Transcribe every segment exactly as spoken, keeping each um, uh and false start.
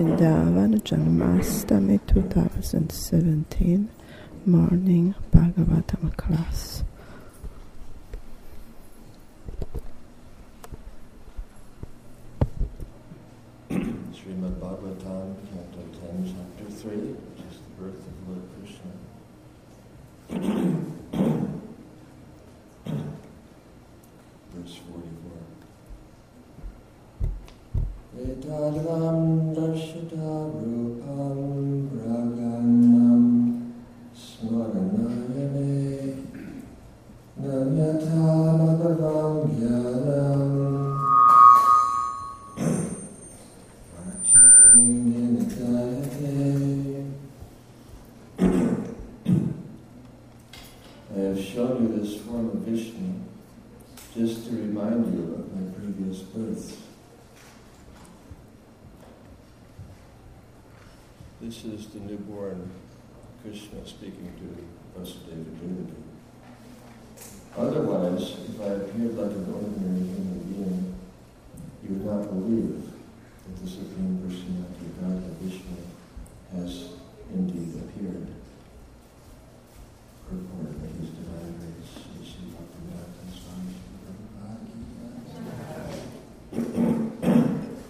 Vrindavan Janmastami twenty seventeen morning Bhagavatam class. Srimad Bhagavatam, Canto ten, Chapter three, which is the birth of Lord Krishna. Verse forty-four. Etadvam darshita rupam praganam smaranayane nanyata madhavam jnanam I have shown you this form of Vishnu just to remind you of my previous births. This is the newborn Krishna speaking to Vasudeva Devaki. Otherwise, if I appeared like an ordinary human being, you would not believe that the Supreme Personality of Godhead, Vishnu, has indeed appeared. Purport of his divine grace, Sri Bhaktivedanta Swami Prabhupada.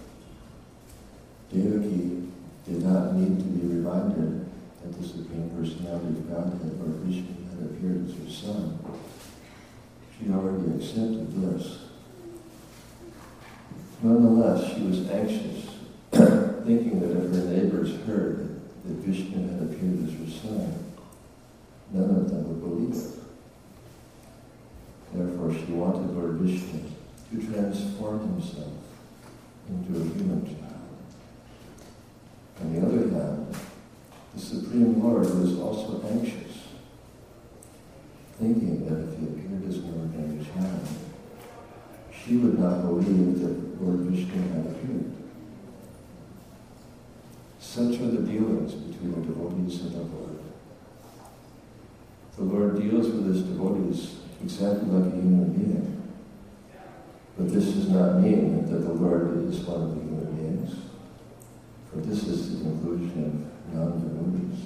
Devaki did not need to be reminded that the Supreme Personality of Godhead, Lord Vishnu, had appeared as her son. She already accepted this. Nonetheless, she was anxious, thinking that if her neighbors heard that Vishnu had appeared as her son, none of them would believe it. Therefore, she wanted Lord Vishnu to transform himself into a human child. On the other hand, the Supreme Lord was also anxious, thinking that if he appeared as an ordinary child, she would not believe that Lord Vishnu had appeared. Such are the dealings between the devotees of the Lord. The Lord deals with his devotees exactly like a human being. But this does not mean that the Lord is one of the human beings, for this is the conclusion of non-devotees.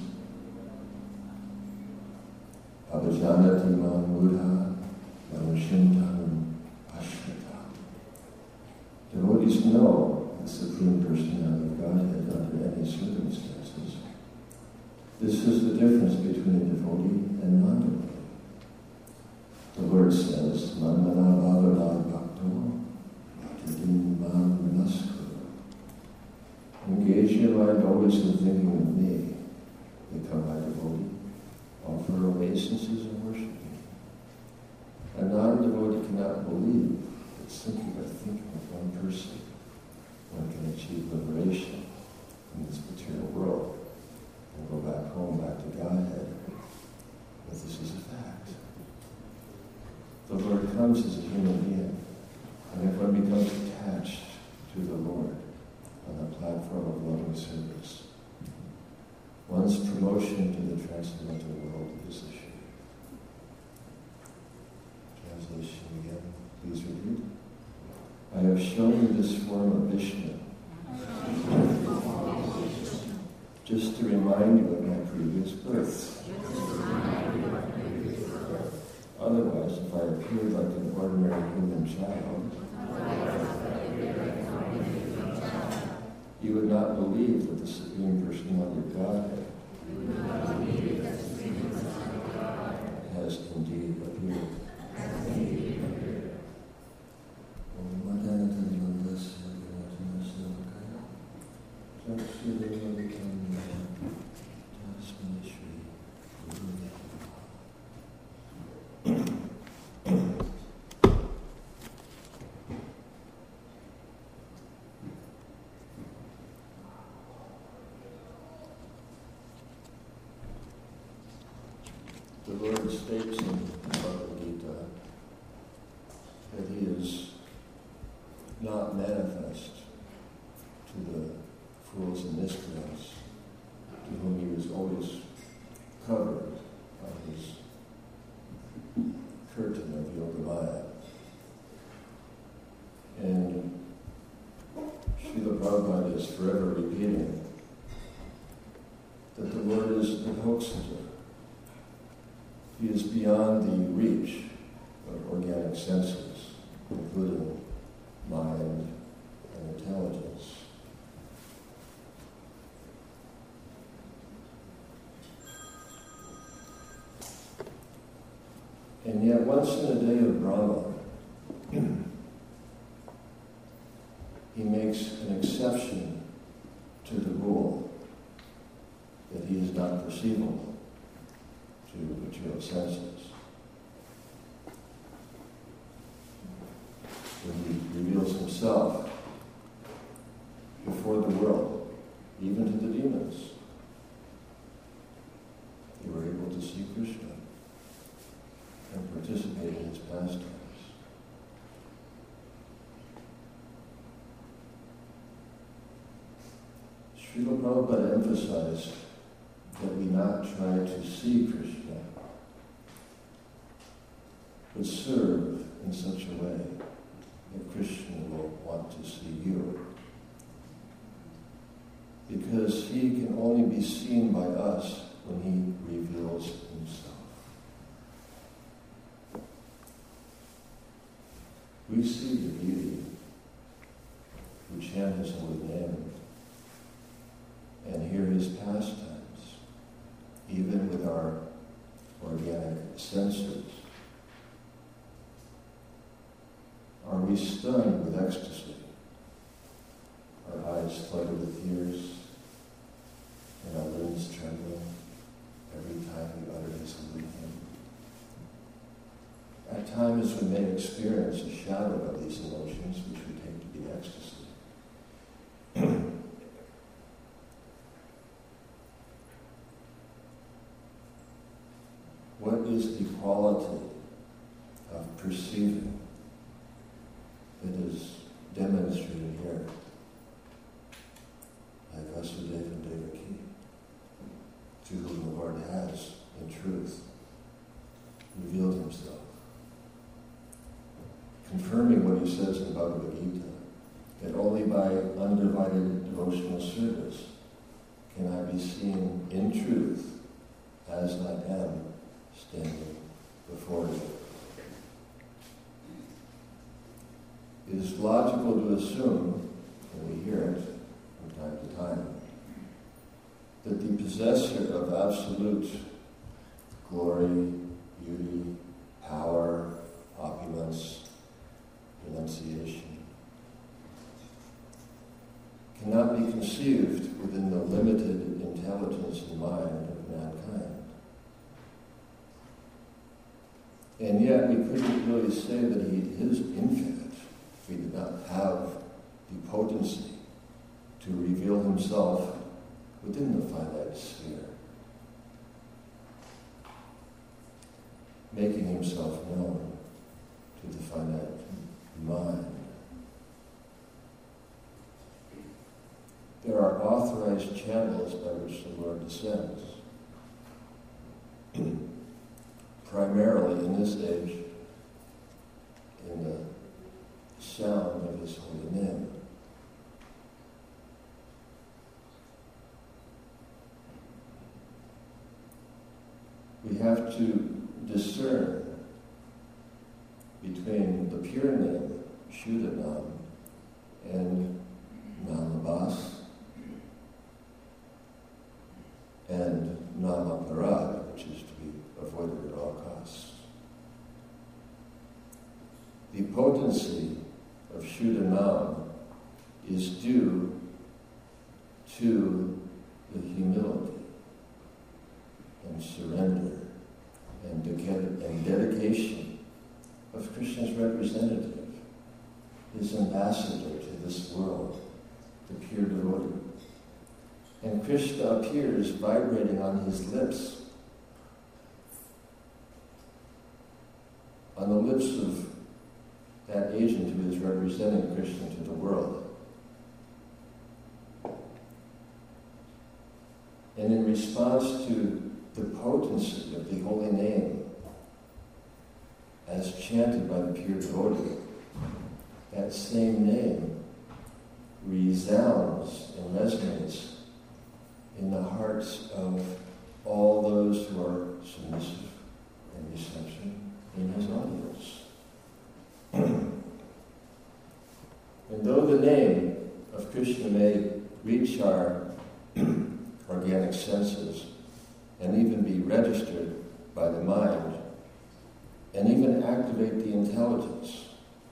Abhijanati man mudha manushintam ashrita. Devotees know the Supreme Personality of Godhead under any circumstances. This is the difference between a devotee and non-devotee. The Lord says, Mandana bhavana bhakto bhaktadim mam manaskuru. Engage your mind always in thinking of me. Become my devotee. Offer obeisances and worship me. A non-devotee cannot believe that simply by thinking of one person, one can achieve liberation in this material world and go back home, back to Godhead. But this is a fact. The Lord comes as a human being, and if one becomes attached to the Lord on the platform of loving service, one's promotion to the transcendental world is assured. Translation again, please repeat. I have shown you this form of Vishnu, just to remind you of my previous births. Otherwise, if I appeared like an ordinary human child, you would not believe that the Supreme Personality of Godhead has indeed appeared. The Lord states in Bhagavad Gita that he is not manifest to the fools and miscreants to whom he was always covered by his curtain of Yogamaya. And Srila Prabhupada is forever repeating that the Lord is the hoaxer. He is beyond the reach of organic senses, including mind and intelligence. And yet, once in a day of Brahma, he makes an exception to the rule that he is not perceivable to material senses. When he reveals himself before the world, even to the demons, they were able to see Krishna and participate in his pastimes. Srila Prabhupada emphasized that we not try to see Krishna, but serve in such a way that Krishna will want to see you. Because he can only be seen by us when he reveals himself. We see the beauty who chant his holy name and hear his pastimes, even with our organic senses. Are we stunned with ecstasy? Our eyes flooded with tears and our limbs trembling every time we utter his holy name? At times we may experience a shadow of these emotions, which we take to be ecstasy. What is the quality of perceiving that is demonstrated here by Vasudeva and Devaki, to whom the Lord has, in truth, revealed himself, confirming what he says in Bhagavad Gita, that only by undivided devotional service can I be seen in truth as I am standing before you. It is logical to assume, and we hear it from time to time, that the possessor of absolute glory, beauty, power, opulence, renunciation cannot be conceived within the limited intelligence and mind of mankind. And yet we couldn't really say that he is infinite if he did not have the potency to reveal himself within the finite sphere, making himself known to the finite mind. There are authorized channels by which the Lord descends. Primarily in this age, in the sound of his holy name. We have to discern between the pure name, Shuddhanam, and Namabhas, and Namaparad, which is to be avoided at all costs. The potency of Shuddhanam is due to the humility and surrender and, de- and dedication of Krishna's representative, his ambassador to this world, the pure devotee. And Krishna appears vibrating on his lips, on the lips of that agent who is representing Krishna to the world. And in response to the potency of the holy name as chanted by the pure devotee, that same name resounds and resonates in the hearts of all those who are submissive and receptive in his audience. And though the name of Krishna may reach our organic senses and even be registered by the mind, and even activate the intelligence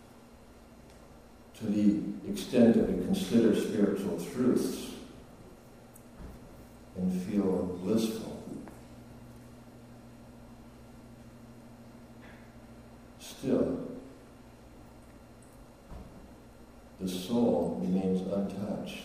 to the extent that we consider spiritual truths and feel blissful, still, the soul remains untouched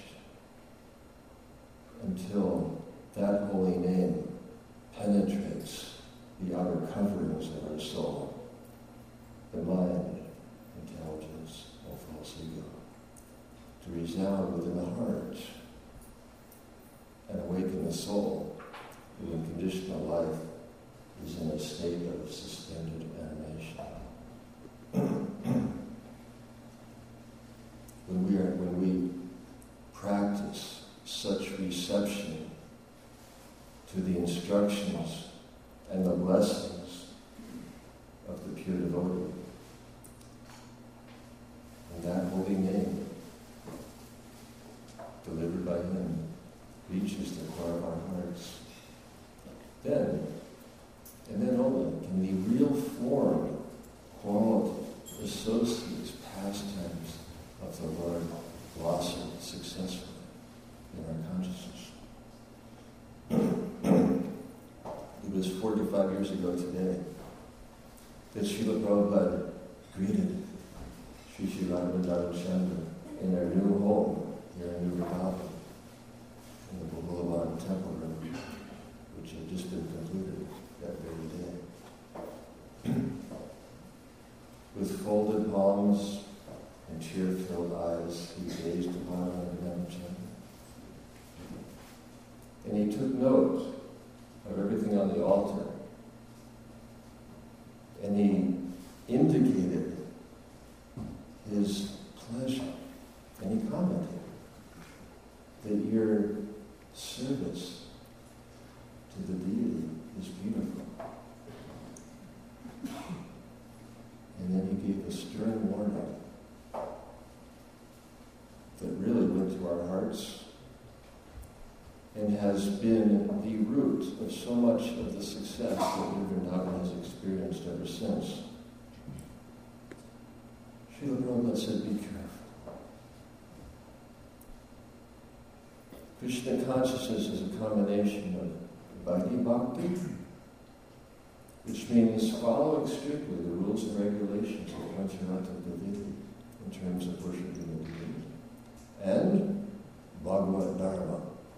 until that holy name penetrates the outer coverings of our soul, the mind, intelligence, or false ego, to resound within the heart and awaken the soul, who in conditional life is in a state of suspended animation. When we are, when we practice such reception to the instructions and the blessings of the pure devotee, and that holy name, delivered by him, reaches the core of our hearts, then, and then only, can the real form, quality, associates, pastimes of the Lord blossom successfully in our consciousness. It was forty-five years ago today that Srila Prabhupada greeted Sri Sri Radharani Chandra in their new home here in New Vrindavan, in the Bhagavavan temple room, which had just been completed that very day. With folded palms and tear-filled eyes, he gazed upon Radharani Chandra. And he took note of everything on the altar. And he indicated his pleasure. And he commented that your service to the deity is beautiful. And then he gave a stern warning that really went to our hearts and has been the root of so much of the success that Vrindavan has experienced ever since. Srila Prabhupada said, be careful. Krishna consciousness is a combination of Vaidhi Bhakti, which means following strictly the rules and regulations of Pancharatra Deviti in terms of worshiping the deity, and Bhagavad Dharma.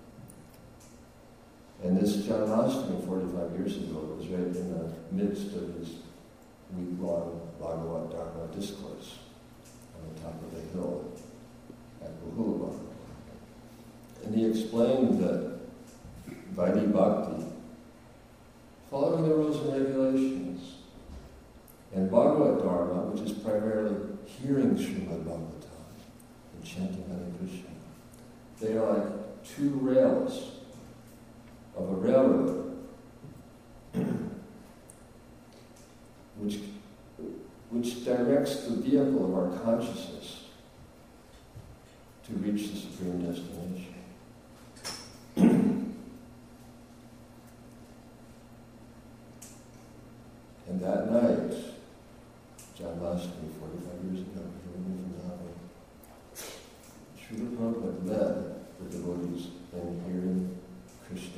And this Janmashtami forty-five years ago was right in the midst of his week-long Bhagavad Dharma discourse on the top of the hill at Bahulavan. And he explained that Vaidhi Bhakti, following the rules and regulations, and Bhagavad Dharma, which is primarily hearing Srimad Bhagavatam and chanting Hare Krishna, they are like two rails of a railroad, which, which directs the vehicle of our consciousness to reach the supreme destination. And that night, Janmashtami, forty-five years ago, here in Vrindavan, Srila Prabhupada led the devotees in hearing Krishna.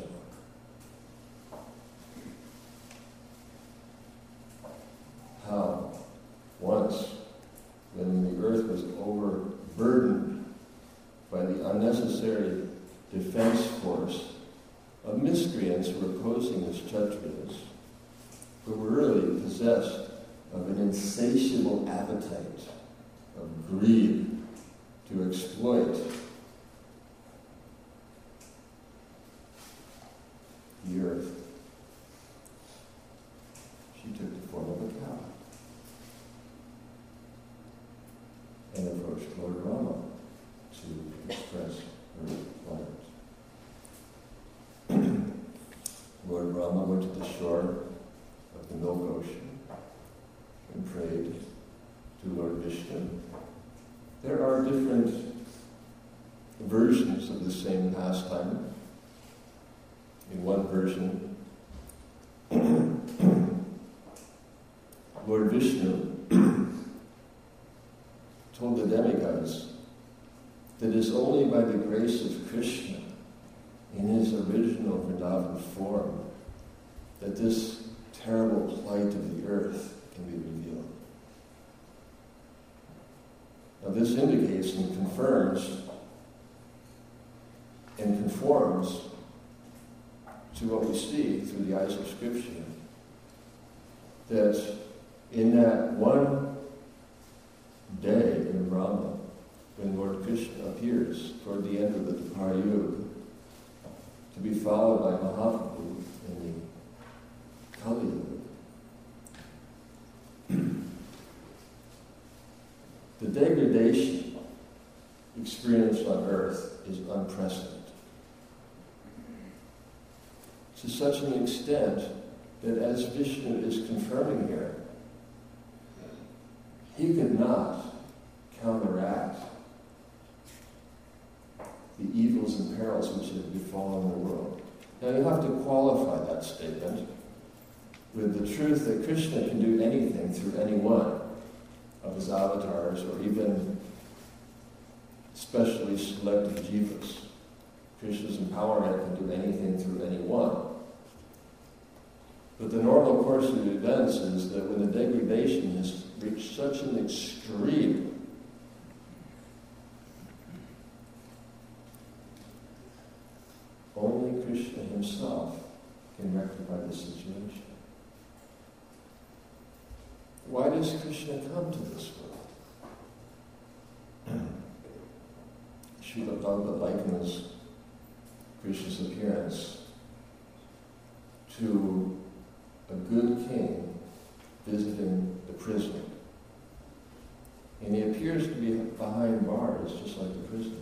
How once, when the earth was overburdened by the unnecessary defense force of miscreants who were posing as Kshatriyas, who were really possessed of an insatiable appetite of greed to exploit the earth, she took the form of a cow and approached Lord Rama to express her Brahma went to the shore of the Milk Ocean and prayed to Lord Vishnu. There are different versions of the same pastime. In one version, Lord Vishnu told the demigods that it is only by the grace of Krishna in his original Vrindavan form that this terrible plight of the earth can be revealed. Now this indicates and confirms and conforms to what we see through the eyes of Scripture, that in that one day in Brahma, when Lord Krishna appears toward the end of the Dwapara Yuga, to be followed by Mahaprabhu in the Kali Yuga, the degradation experienced on earth is unprecedented. To such an extent that, as Vishnu is confirming here, he could not counteract the evils and perils which have befallen the world. Now you have to qualify that statement with the truth that Krishna can do anything through any one of his avatars, or even specially selected jivas. Krishna's empowerment can do anything through any one. But the normal course of events is that when the degradation has reached such an extreme, only Krishna himself can rectify the situation. Why does Krishna come to this world? Srila Bhagavad likens Krishna's appearance to a good king visiting the prison. And he appears to be behind bars, just like the prisoners.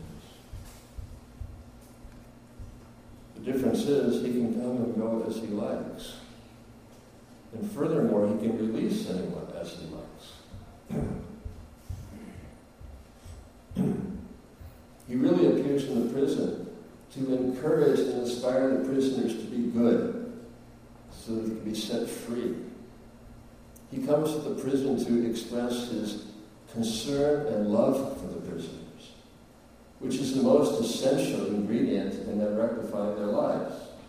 The difference is he can come and go as he likes. And furthermore, he can release anyone as he likes. He really appears in the prison to encourage and inspire the prisoners to be good, so that they can be set free. He comes to the prison to express his concern and love for the prisoners, which is the most essential ingredient in them rectifying their lives.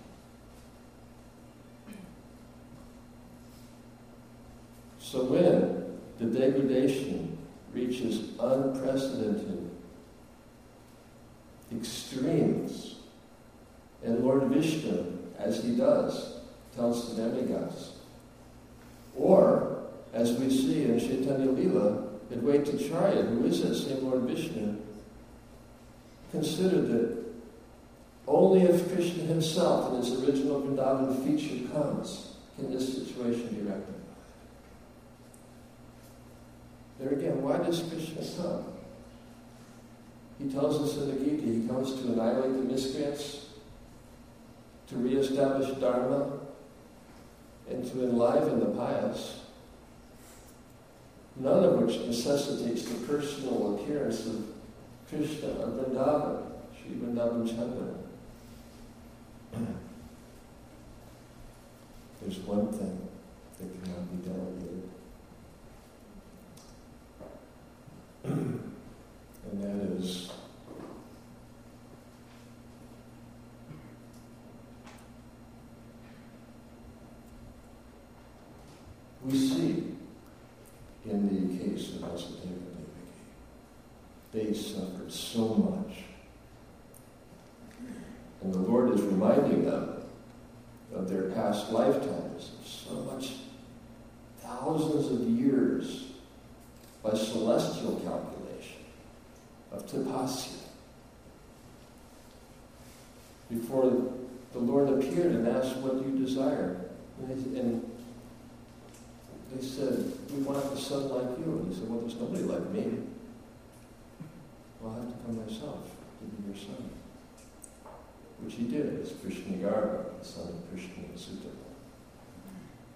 So when the degradation reaches unprecedented extremes, and Lord Vishnu, as he does, tells the demigods, or, as we see in Chaitanya Lila, Advaitacharya, who is that same Lord Vishnu, considered that only if Krishna himself in his original Vrindavan feature comes can this situation be rectified. There again, why does Krishna come? He tells us in the Gita, he comes to annihilate the miscreants, to reestablish Dharma, and to enliven the pious, none of which necessitates the personal appearance of Krishna or Vrindavan, Sri Vrindavan Chandra. There's one thing that cannot be delegated, and that is we see in the case of Vasudeva Devaki, they suffered so much. And the Lord is reminding them of their past lifetimes, of so much, thousands of years by celestial calculation, of tapasya, before the Lord appeared and asked, what do you desire? And they, and they said, we want a son like you. And he said, well, there's nobody like me. Well, I have to come myself to be your son. Which he did, as Krishna Garga, the son of Krishna and Sutta.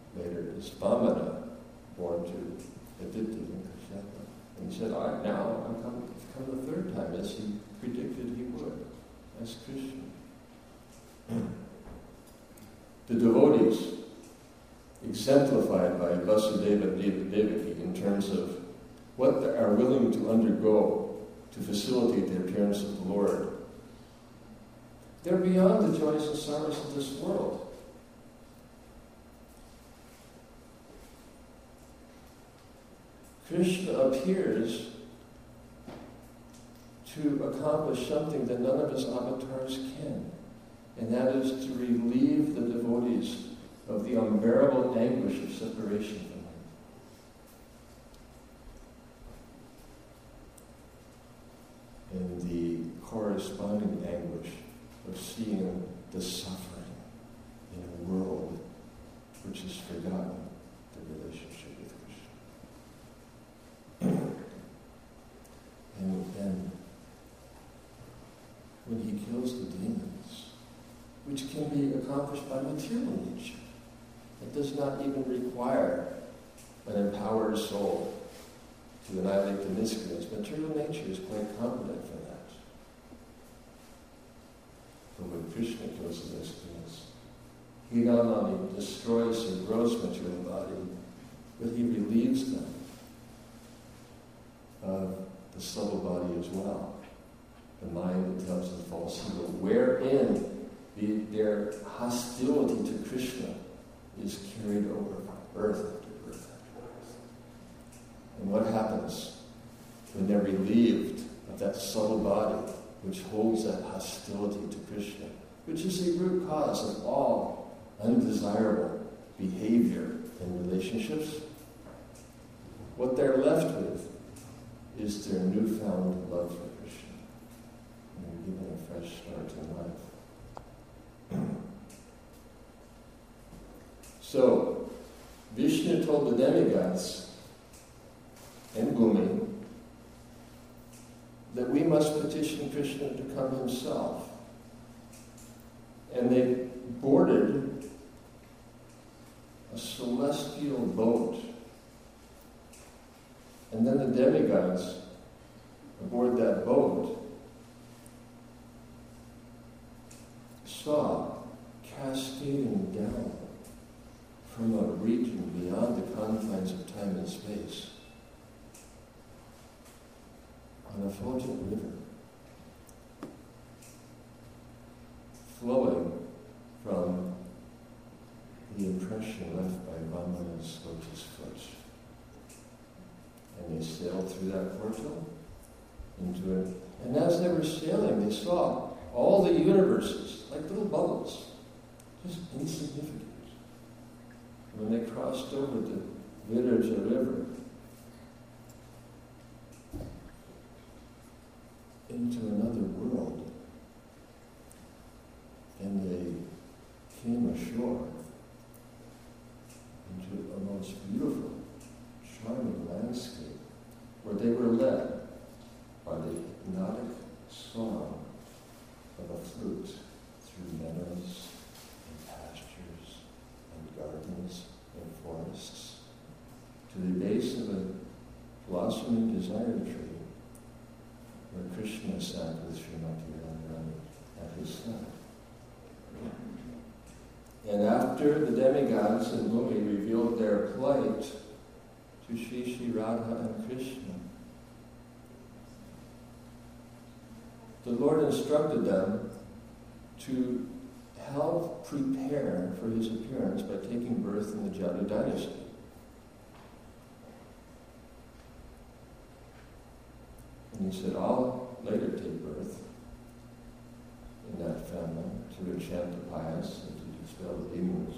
later is Vamana, born to Aditya and Kashyapa. And he said, I, now I'm coming to come the third time, as he predicted he would, as Krishna. The devotees, exemplified by Vasudeva and Devaki in terms of what they are willing to undergo to facilitate the appearance of the Lord, they're beyond the joys and sorrows of this world. Krishna appears to accomplish something that none of his avatars can, and that is to relieve the devotees of the unbearable anguish of separation from him, and the corresponding anguish of seeing the suffering in a world which has forgotten the relationship with Krishna. And then, when he kills the demons, which can be accomplished by material nature, it does not even require an empowered soul to annihilate the miscreants. Material nature is quite competent for that. But when Krishna kills the miscreants, he not only destroys their gross material body, but he relieves them of the subtle body as well. The mind that tells the false ego, wherein the, their hostility to Krishna is carried over from birth after birth after birth. And what happens when they're relieved of that subtle body which holds that hostility to Krishna, which is the root cause of all undesirable behavior in relationships? What they're left with is their newfound love for Krishna. And they're given a fresh start in life. So, Vishnu told the demigods and Bhumi that we must petition Krishna to come himself. And they boarded a celestial boat. And then the demigods aboard that boat saw cascading down from a region beyond the confines of time and space on a floating river, flowing from the impression left by Vamana's lotus foot. And they sailed through that portal into it. And as they were sailing, they saw all the universes, like little bubbles, just insignificant. When they crossed over the Viraja River into another world, and they came ashore into a most beautiful, charming landscape, where they were led by the hypnotic song of a flute through meadows and pastures and gardens and forests to the base of a blossoming desire tree where Krishna sat with Srimati Radharani at his side. And after the demigods and Bhumi revealed their plight to Shri Shri Radha and Krishna, the Lord instructed them to help prepare for his appearance by taking birth in the Jadu dynasty. And he said, I'll later take birth in that family to enchant the pious and to dispel the demons.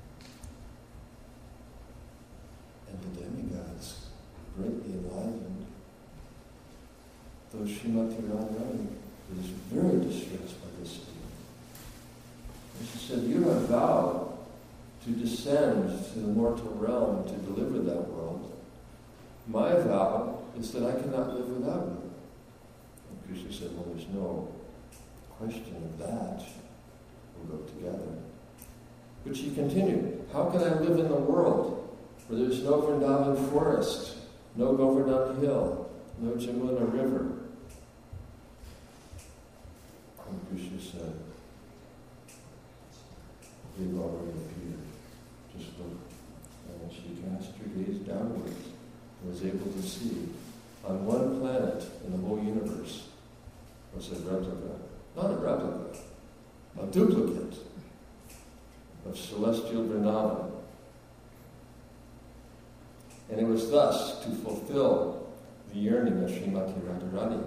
And the demigods, greatly enlivened, though Srimati Radharani was very distressed by this statement. And she said, you have vowed to descend to the mortal realm to deliver that world. My vow is that I cannot live without you. And Krishna said, well, there's no question of that. We'll go together. But she continued, how can I live in the world where there's no Vrindavan forest, no Govardhan hill, no Jamuna river? And Krishna said, they've already appeared. Just look. And she cast her gaze downwards and was able to see on one planet in the whole universe was a replica, not a replica, a duplicate of celestial Vrindavan. And it was thus to fulfill the yearning of Srimati Radharani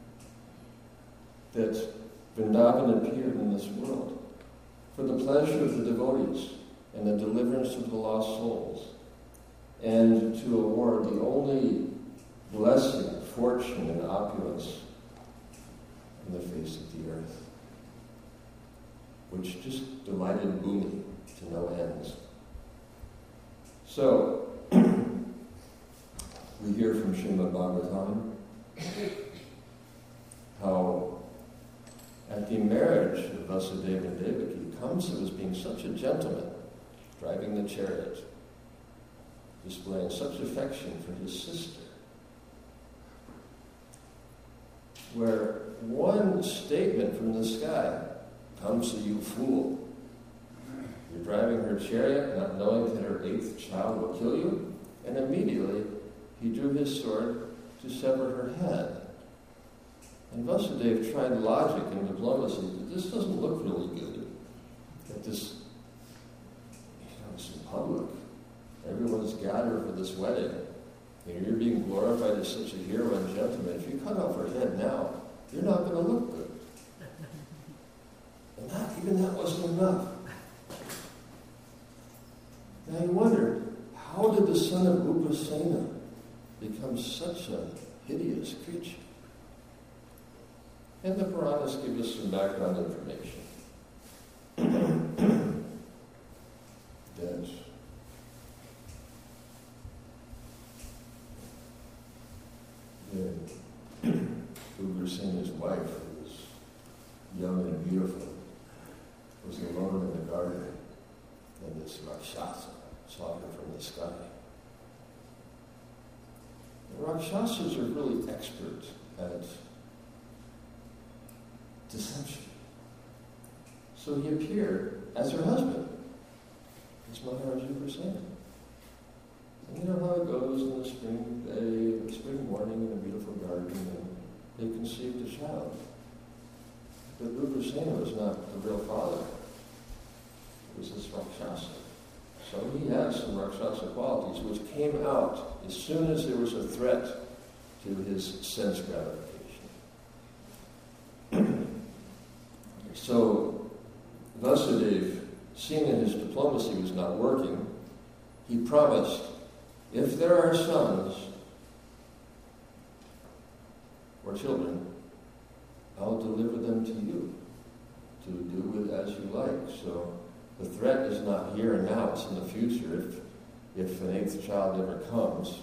that Vrindavan appeared in this world for the pleasure of the devotees and the deliverance of the lost souls, and to award the only blessing, fortune, and opulence on the face of the earth, which just delighted Bhumi to no ends. So, we hear from Srimad Bhagavatam how at the marriage of Vasudeva and Devaki, Kamsa was being such a gentleman, driving the chariot, displaying such affection for his sister, where one statement from the sky, Kamsa, you fool, you're driving her chariot not knowing that her eighth child will kill you, and immediately he drew his sword to sever her head. And Vasudeva tried logic and diplomacy, but this doesn't look really good. That this, you know, it's in public. Everyone's gathered for this wedding. You know, you're being glorified as such a hero and gentleman. If you cut off her head now, you're not going to look good. And that, even that wasn't enough. Now you wonder, how did the son of Ugrasena become such a hideous creature? And the Puranas give us some background information. that that Ugrasena's wife, who was young and beautiful, was alone in the garden, and this Rakshasa saw her from the sky. The Rakshasas are really expert at deception. So he appeared as her husband, as Maharaj Ugrasena. And you know how it goes in the spring day, the spring morning in a beautiful garden, and they conceived a child. But Ugrasena was not the real father. It was this Rakshasa. So he had some Rakshasa qualities which came out as soon as there was a threat to his sense gratification. So Vasudeva, seeing that his diplomacy was not working, he promised, if there are sons or children, I'll deliver them to you to do with as you like. So the threat is not here and now, it's in the future if, if an eighth child ever comes.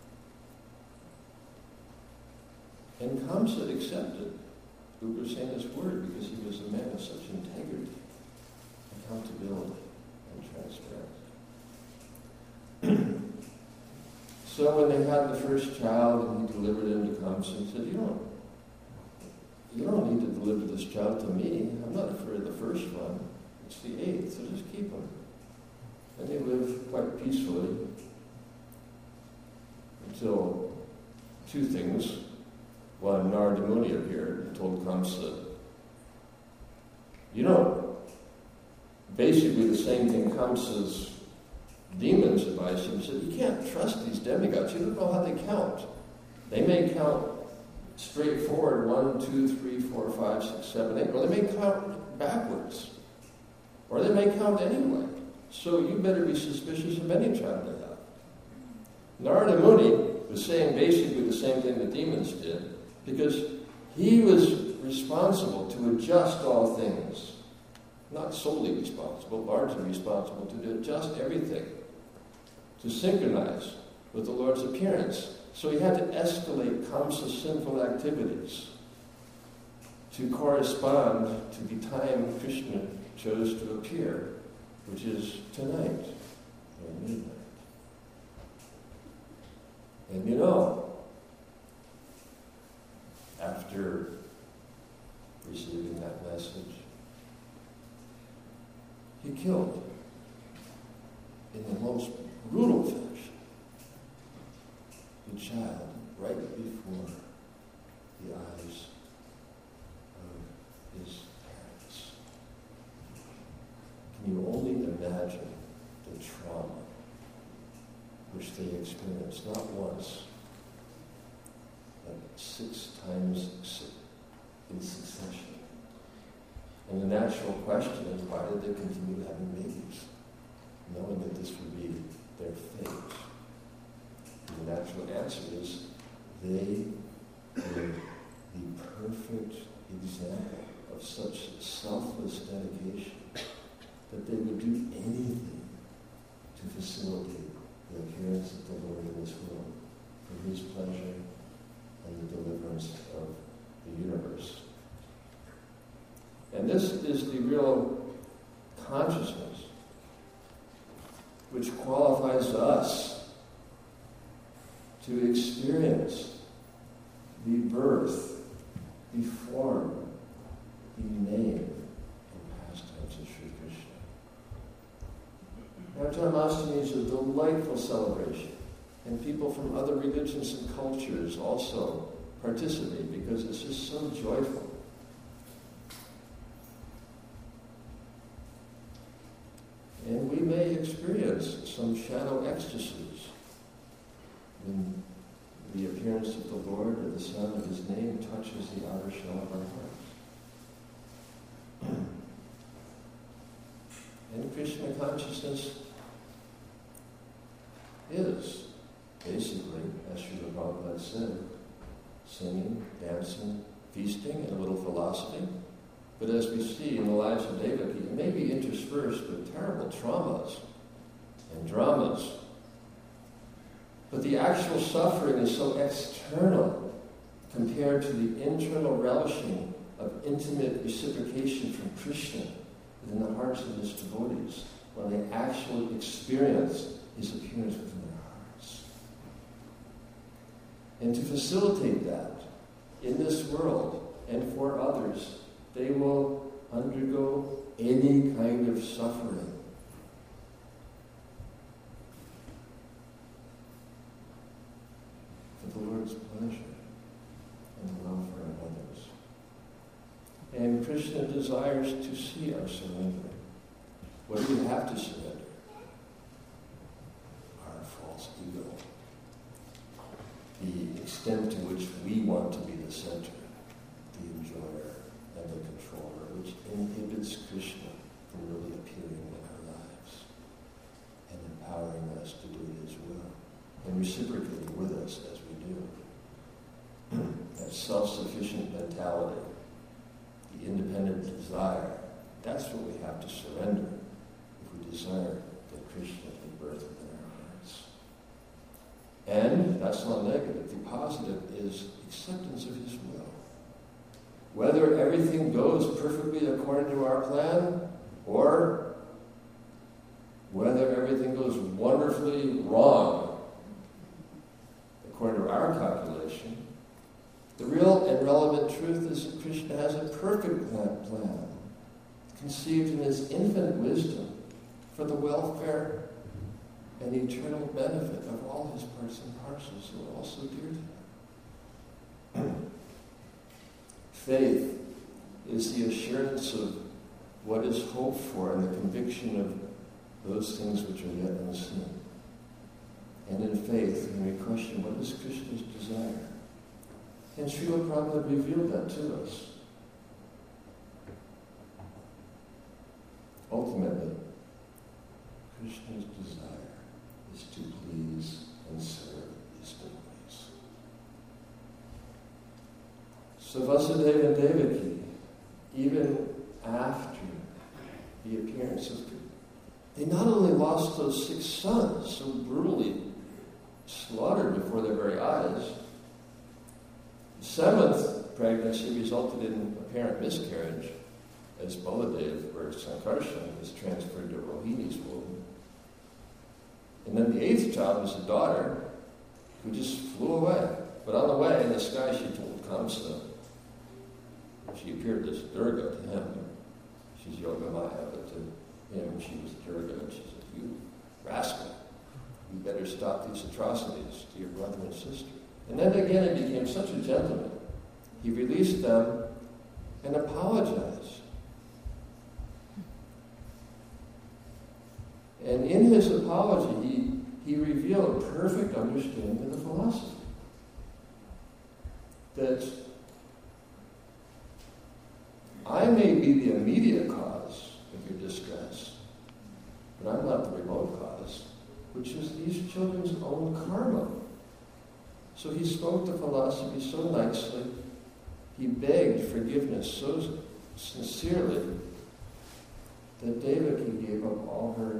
And Kamsa accepted Ugrasena's word because he was a man of such integrity, accountability, and transparency. So when they had the first child and he delivered him to Kamsa, he said, you don't, you don't need to deliver this child to me. I'm not afraid of the first one. It's the eighth, so just keep him. And they lived quite peacefully until two things. One, Narada Muni appeared and told Kamsa, you know, basically the same thing Kamsa's demons advised him. He said, you can't trust these demigods. You don't know how they count. They may count straightforward, one, two, three, four, five, six, seven, eight, or they may count backwards. Or they may count anyway. So you better be suspicious of any child they have. Narada Muni was saying basically the same thing the demons did, because he was responsible to adjust all things. Not solely responsible, largely responsible to adjust everything, to synchronize with the Lord's appearance. So he had to escalate Kamsa's sinful activities to correspond to the time Krishna chose to appear. which is tonight at midnight. And you know, after receiving that message, he killed in the most brutal fashion the child right before the eyes of his parents. Can you only imagine the trauma which they experienced, not once, but six times in succession? And the natural question is, why did they continue having babies, knowing that this would be their fate? And the natural answer is, they were the perfect example of such selfless dedication that they would do anything to facilitate the appearance of the Lord in this world for his pleasure and the deliverance of the universe. And this is the real consciousness which qualifies us to experience the birth, the form, the name, and pastimes of Sri Krishna. Now, Janmashtami is a delightful celebration, and people from other religions and cultures also participate because it's just so joyful. And we may experience some shadow ecstasies when the appearance of the Lord or the Son of his name touches the outer shell of our hearts. And Krishna consciousness is basically, as Srila Prabhupada said, singing, dancing, feasting, and a little philosophy. But as we see in the lives of Devaki, it may be interspersed with terrible traumas and dramas. But the actual suffering is so external compared to the internal relishing of intimate reciprocation from Krishna within the hearts of his devotees when they actually experience his appearance within their hearts. And to facilitate that in this world and for others, they will undergo any kind of suffering. For the Lord's pleasure and the welfare of others. And Krishna desires to see our surrender. What do we have to surrender? Our false ego. The extent to which we want to be the center, the enjoyer, and the controller, which inhibits Krishna from really appearing in our lives and empowering us to do his will, and reciprocating with us as we do. That self-sufficient mentality, the independent desire, that's what we have to surrender if we desire that Krishna be birthed within our hearts. And that's not negative. The positive is acceptance of his will. Whether everything goes perfectly according to our plan, or whether everything goes wonderfully wrong according to our calculation, the real and relevant truth is that Krishna has a perfect plan, conceived in his infinite wisdom for the welfare and the eternal benefit of all his parts and parcels who are also dear to him. Faith is the assurance of what is hoped for and the conviction of those things which are yet unseen. And in faith, when we question, what is Krishna's desire? And Srila Prabhupada revealed that to us. Ultimately, Krishna's desire is to please and serve his devotees. So Vasudeva and Devaki, even after the appearance of Krishna, they not only lost those six sons so brutally slaughtered before their very eyes, the seventh pregnancy resulted in apparent miscarriage. as Baladev or Sankarshan was transferred to Rohini's womb. And then the eighth child was a daughter who just flew away. But on the way in the sky, she told Kamsa, she appeared as Durga to him. She's Yoga Maya, but to him she was Durga. And she said, "You rascal, you better stop these atrocities to your brother and sister." And then again he became such a gentleman. He released them and apologized. And in his apology, he, he revealed a perfect understanding of the philosophy. That I may be the immediate cause of your distress, but I'm not the remote cause, which is these children's own karma. So he spoke the philosophy so nicely, he begged forgiveness so sincerely that Devaki gave up all her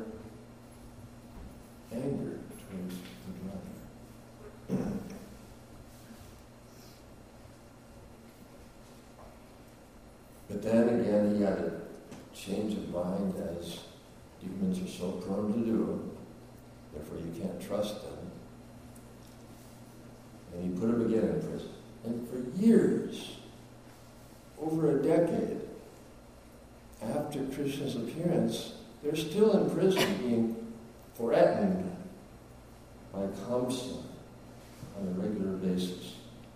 anger towards the brother. But then again, he had a change of mind, as demons are so prone to do. Therefore, you can't trust them. And he put him again in prison. And for years, over a decade, after Krishna's appearance, they're still in prison being threatened by Kamsa on a regular basis.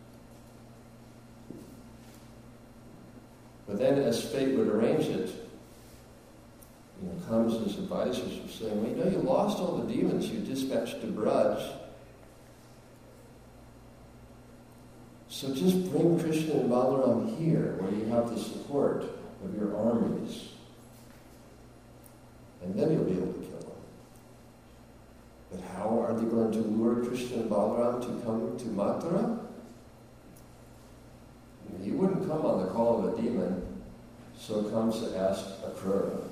But then, as fate would arrange it, you know, Kamsa's advisors were saying, well, you know, you lost all the demons you dispatched to Braj. So just bring Krishna and Balaram here, where you have the support of your armies. And then you'll be able to kill them. But how are they going to lure Krishna and Balaram to come to Mathura? He wouldn't come on the call of a demon, so Kamsa asked Akrura.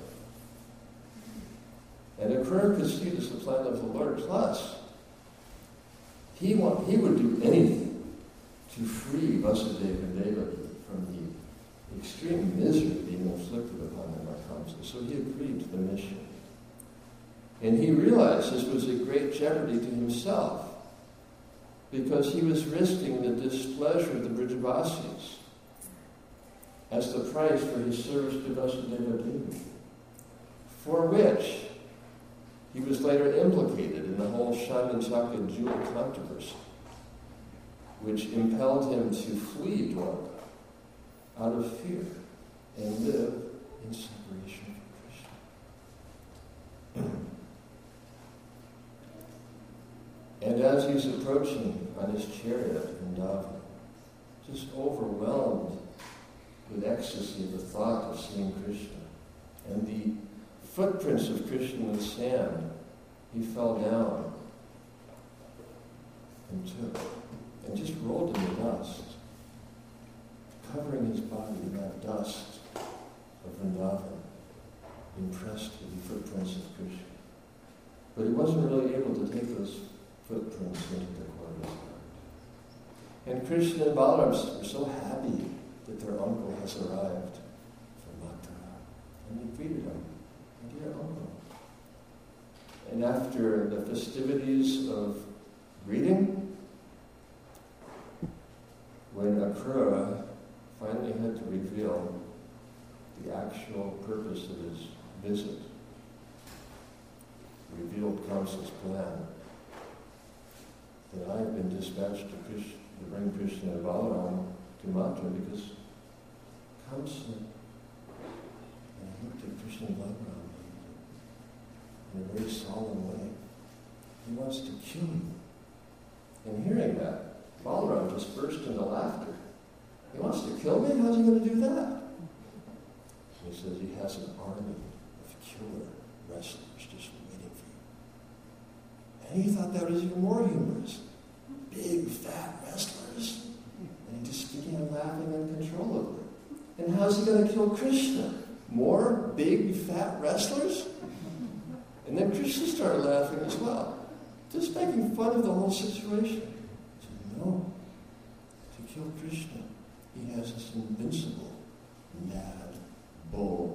And Akrura could see this the plan of the Lord. Plus, he, want, he would do anything to free Vasudeva and Devaki from the extreme misery being inflicted upon them by Kamsa. So he agreed to the mission. And he realized this was a great jeopardy to himself, because he was risking the displeasure of the Brijavasis as the price for his service to Vasudeva Devi, for which he was later implicated in the whole Shandachaka jewel controversy, which impelled him to flee Dwarka out of fear and live in separation from Krishna. And as he's approaching on his chariot in Vrindavan, just overwhelmed with ecstasy of the thought of seeing Krishna, and the footprints of Krishna in the sand, he fell down and took, and just rolled in the dust, covering his body in that dust of Vrindavan, impressed with the footprints of Krishna. But he wasn't really able to take those footprints into the core of his heart. And Krishna and Balaram were so happy that their uncle has arrived from Mathura. And they greeted him, dear uncle. And after the festivities of greeting, when Akrura finally had to reveal the actual purpose of his visit, revealed Kamsa's plan, that I have been dispatched to, Krishna, to bring Krishna and Balaram to Mathura because Kamsa, and he looked at Krishna and Balaram in a very solemn way. He wants to kill you. And hearing that, Balaram just burst into laughter. He wants to kill me? How's he going to do that? And he says he has an army of killer wrestlers just waiting for you. And he thought that was even more humorous. Big, fat wrestlers. And he just began laughing uncontrollably. And how's he going to kill Krishna? More big, fat wrestlers? And then Krishna started laughing as well, just making fun of the whole situation. He said, no, to kill Krishna, he has this invincible, mad bull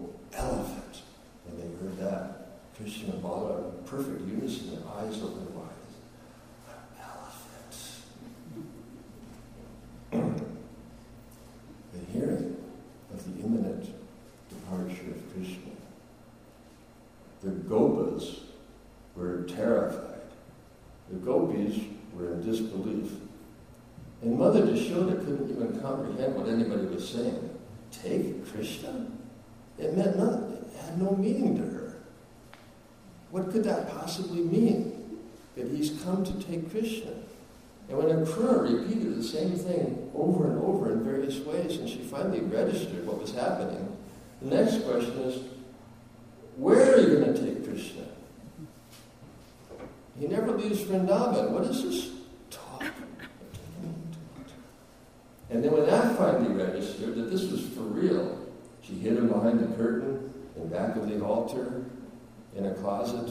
gopas were terrified. The gopis were in disbelief. And Mother Yashoda couldn't even comprehend what anybody was saying. Take Krishna? It meant nothing. It had no meaning to her. What could that possibly mean? That he's come to take Krishna. And when Akrura repeated the same thing over and over in various ways, and she finally registered what was happening, the next question is, where are you going to take Krishna? He never leaves Vrindavan. What is this talk? And then when that finally registered, that this was for real, she hid him behind the curtain, in back of the altar, in a closet.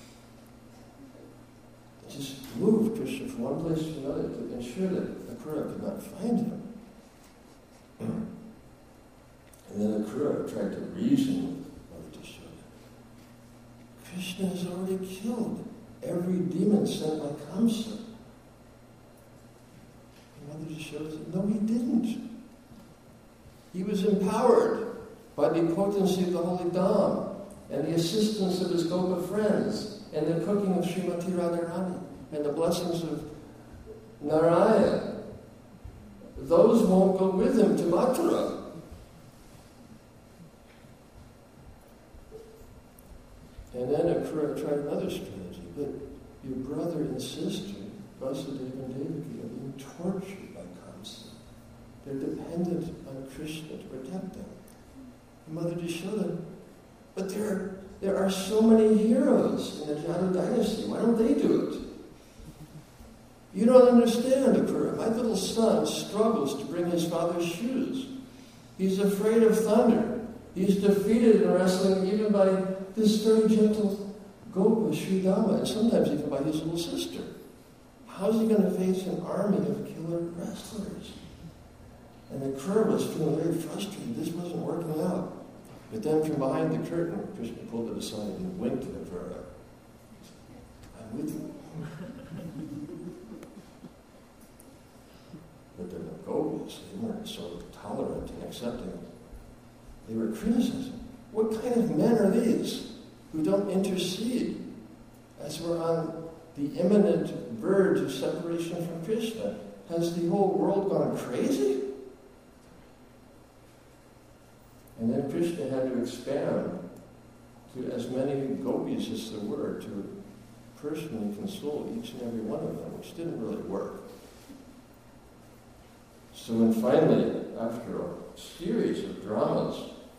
Just moved Krishna from one place to another to ensure that Akrura could not find him. And then Akrura tried to reason with Mother Yashoda. Krishna has already killed every demon sent by Kamsa. And Mother Yashoda said, no, he didn't. He was empowered by the potency of the Holy Dham and the assistance of his Gopa friends and the cooking of Srimati Radharani and the blessings of Narayana. Those won't go with him to Mathura. And then Akrura tried another strategy, but your brother and sister, Vasudeva and Devaki, are being tortured by Kamsa. They're dependent on Krishna to protect them. And Mother Yashoda, but there are, there are so many heroes in the Jadu dynasty. Why don't they do it? You don't understand, Akrura. My little son struggles to bring his father's shoes. He's afraid of thunder. He's defeated in wrestling even by this very gentle Gopa, Sridhama, and sometimes even by his little sister. How's he going to face an army of killer wrestlers? And Akrura was feeling very frustrated. This wasn't working out. But then from behind the curtain, Krishna pulled it aside and winked at Akrura. I'm with you. But the gopis, they weren't so tolerant and accepting. They were criticizing. What kind of men are these who don't intercede as we're on the imminent verge of separation from Krishna? Has the whole world gone crazy? And then Krishna had to expand to as many gopis as there were to personally console each and every one of them, which didn't really work. So when finally, after a series of dramas,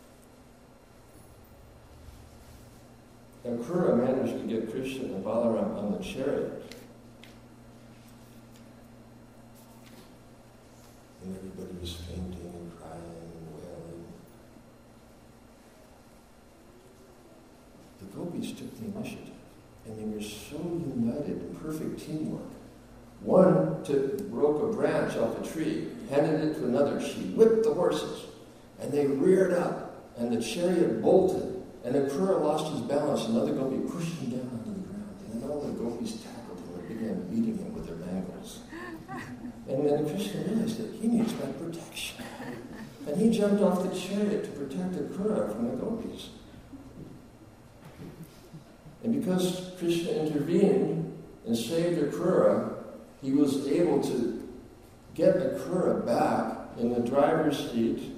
Akrura managed to get Krishna and Balaram on the chariot. And everybody was fainting and crying and wailing. The gopis took the initiative, and they were so united in perfect teamwork. One took, broke a branch off a tree, handed it to another. She whipped the horses, and they reared up, and the chariot bolted. And Akrura lost his balance, and another gopi pushed him down onto the ground. And then all the gopis tackled him and began beating him with their mangles. And then Krishna realized that he needs my protection. And he jumped off the chariot to protect Akrura from the gopis. And because Krishna intervened and saved Akrura, he was able to get Akrura back in the driver's seat.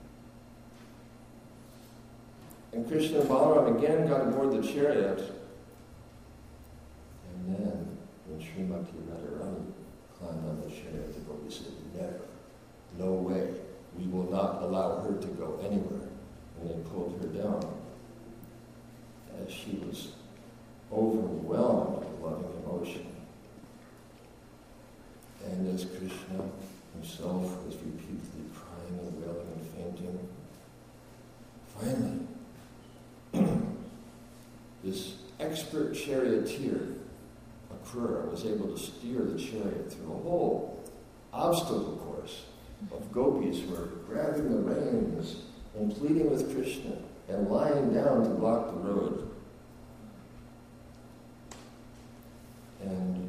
And Krishna and Balaram again got aboard the chariot. And then, when Srimati Radharani climbed on the chariot, the gopis said, never, no way, we will not allow her to go anywhere. And they pulled her down as she was overwhelmed with loving emotion. And as Krishna himself was repeatedly crying and wailing and fainting, finally, this expert charioteer, Akrura, was able to steer the chariot through a whole obstacle course of gopis who were grabbing the reins and pleading with Krishna and lying down to block the road. And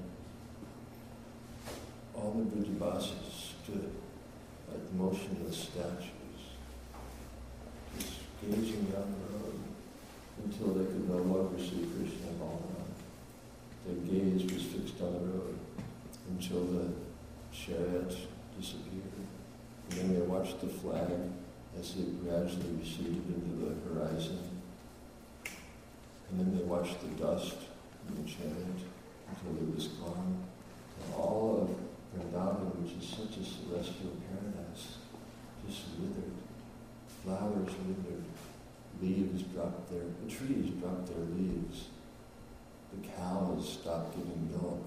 all the Vrijavasis stood like motionless statues, just gazing down the road. until they could no longer see Krishna and Balaram. Their gaze was fixed on the road until the chariot disappeared. And then they watched the flag as it gradually receded into the horizon. And then they watched the dust in the chariot until it was gone. And all of Vrindavan, which is such a celestial paradise, just withered. Flowers withered. Leaves dropped their, the trees dropped their leaves. The cows stopped giving milk.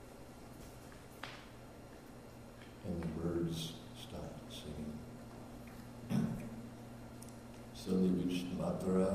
And the birds stopped singing. So they reached Mathura.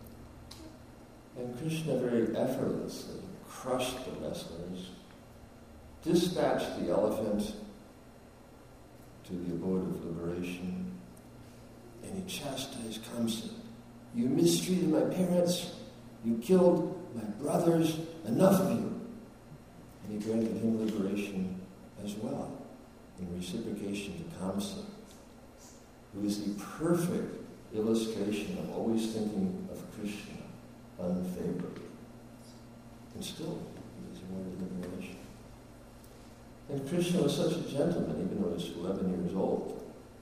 And Krishna very effortlessly crushed the wrestlers, dispatched the elephant to the abode of liberation, and he chastised Kamsa. You mistreated my parents, you killed my brothers, enough of you. And he granted him liberation as well, in reciprocation to Kamsa, who is the perfect illustration of always thinking of Krishna unfavorably. And still, he was awarded liberation. And Krishna was such a gentleman, even though he was eleven years old.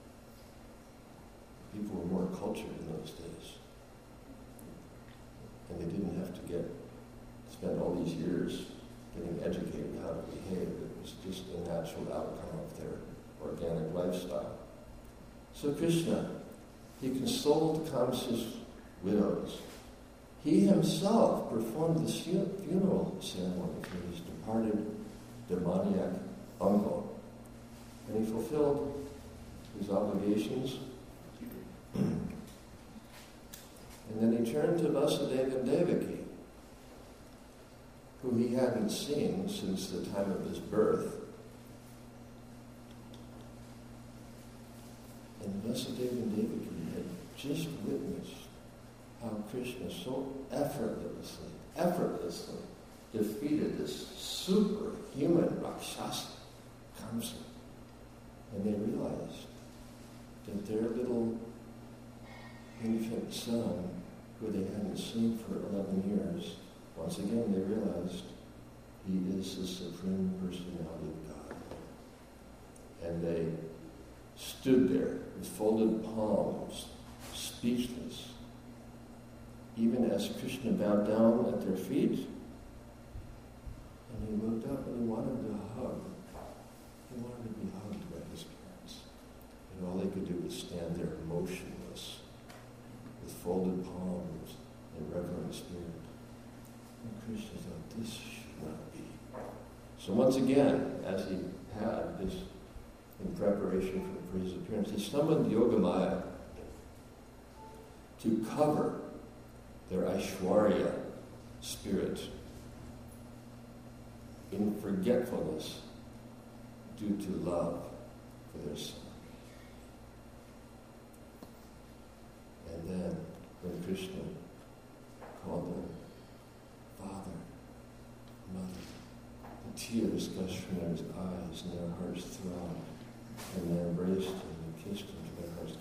People were more cultured in those days. And they didn't have to get spend all these years getting educated how to behave. It was just a natural outcome of their organic lifestyle. So Krishna, he consoled Kamsa's widows. He himself performed the funeral ceremony for his departed demoniac uncle. And he fulfilled his obligations. And then he turned to Vasudeva and Devaki, who he hadn't seen since the time of his birth. And Vasudeva and Devaki had just witnessed how Krishna so effortlessly, effortlessly defeated this superhuman Rakshasa, Kamsa. And they realized that their little infant son, who they hadn't seen for eleven years, once again they realized he is the Supreme Personality of God. And they stood there with folded palms, speechless, even as Krishna bowed down at their feet. And he looked up and he wanted to hug. He wanted to be hugged by his parents. And all they could do was stand there motionless, with folded palms and reverent spirit. And Krishna thought, this should not be. So once again, as he had this in preparation for, for his appearance, he summoned Yogamaya to cover their Aishwarya spirit in forgetfulness due to love for their son. And then, when Krishna called them Father, Mother, the tears gushed from their eyes and their hearts throbbed, and they embraced him and kissed him to their heart's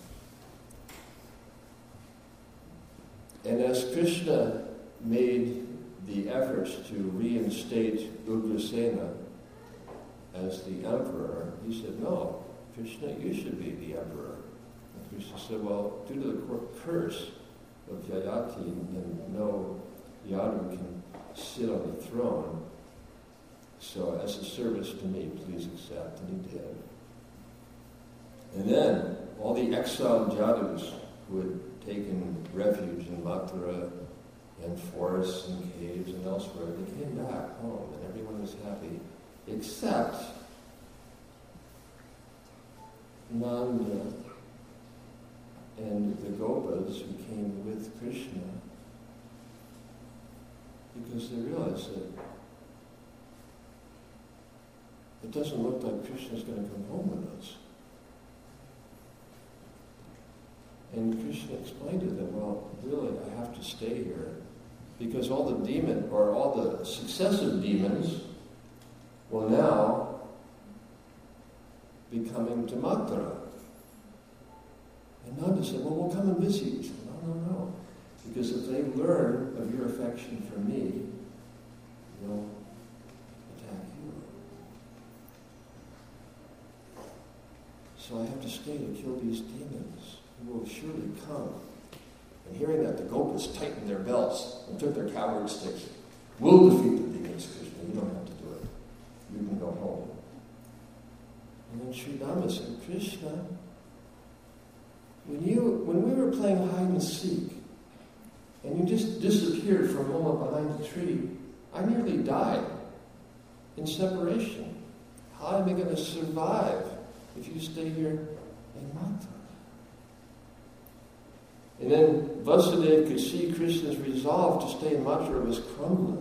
content. And as Krishna made the efforts to reinstate Ugrasena as the emperor, he said, no, Krishna, you should be the emperor. And Krishna said, well, due to the curse of Yayati, then no Yadu can sit on the throne. So as a service to me, please accept. And he did. And then all the exiled Yadus who had taken refuge in Mathura and forests and caves and elsewhere, they came back home and everyone was happy, except Nanda and the Gopas who came with Krishna, because they realized that it doesn't look like Krishna's going to come home with us. And Krishna explained to them, well, really, I have to stay here because all the demon, or all the successive demons will now be coming to Mathura. And Nanda said, well, we'll come and visit you. He said, no, no, no. Because if they learn of your affection for me, they'll attack you. So I have to stay to kill these demons who will surely come. And hearing that, the Gopas tightened their belts and took their coward sticks. We'll defeat the demons, Krishna. You don't have to do it. You can go home. And then Sri Rama said, Krishna, when you when we were playing hide and seek, and you just disappeared for a moment behind the tree, I nearly died in separation. How am I going to survive if you stay here in Mathura? And then Vasudeva could see Krishna's resolve to stay in Mathura was crumbling.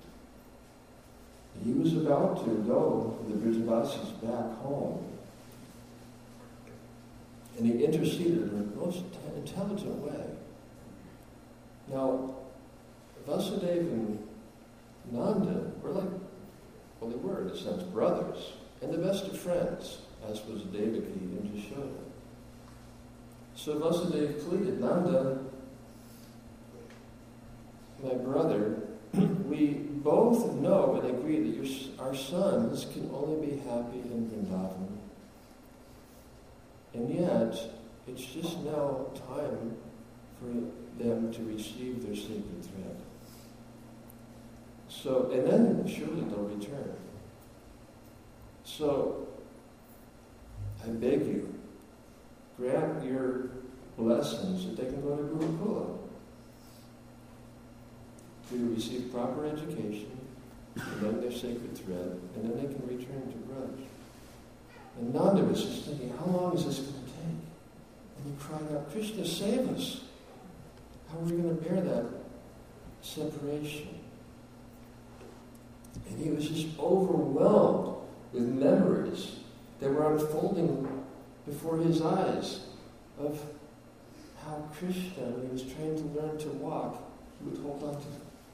He was about to go with the Brajavasis back home. And he interceded in a most intelligent way. Now, Vasudeva and Nanda were like, well, they were, in a sense, brothers, and the best of friends, as was Devaki and Yashoda. So Vasudeva pleaded, Nanda, my brother, we both know and agree that your, our sons can only be happy in Vrindavan. And yet, it's just now time for them to receive their sacred thread. So, and then surely they'll return. So, I beg you, grant your blessings that they can go to Gurukula to receive proper education, and then their sacred thread, and then they can return to Braj. And Nanda was just thinking, how long is this going to take? And he cried out, Krishna, save us. How are we going to bear that separation? And he was just overwhelmed with memories that were unfolding before his eyes of how Krishna, when he was trying to learn to walk, he would hold on to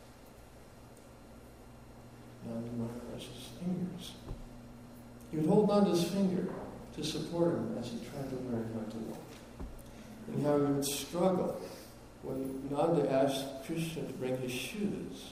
Nanda Maharaj's fingers. He would hold on to his finger to support him as he tried to learn how to walk. And how he would struggle when Nanda asked Krishna to bring his shoes.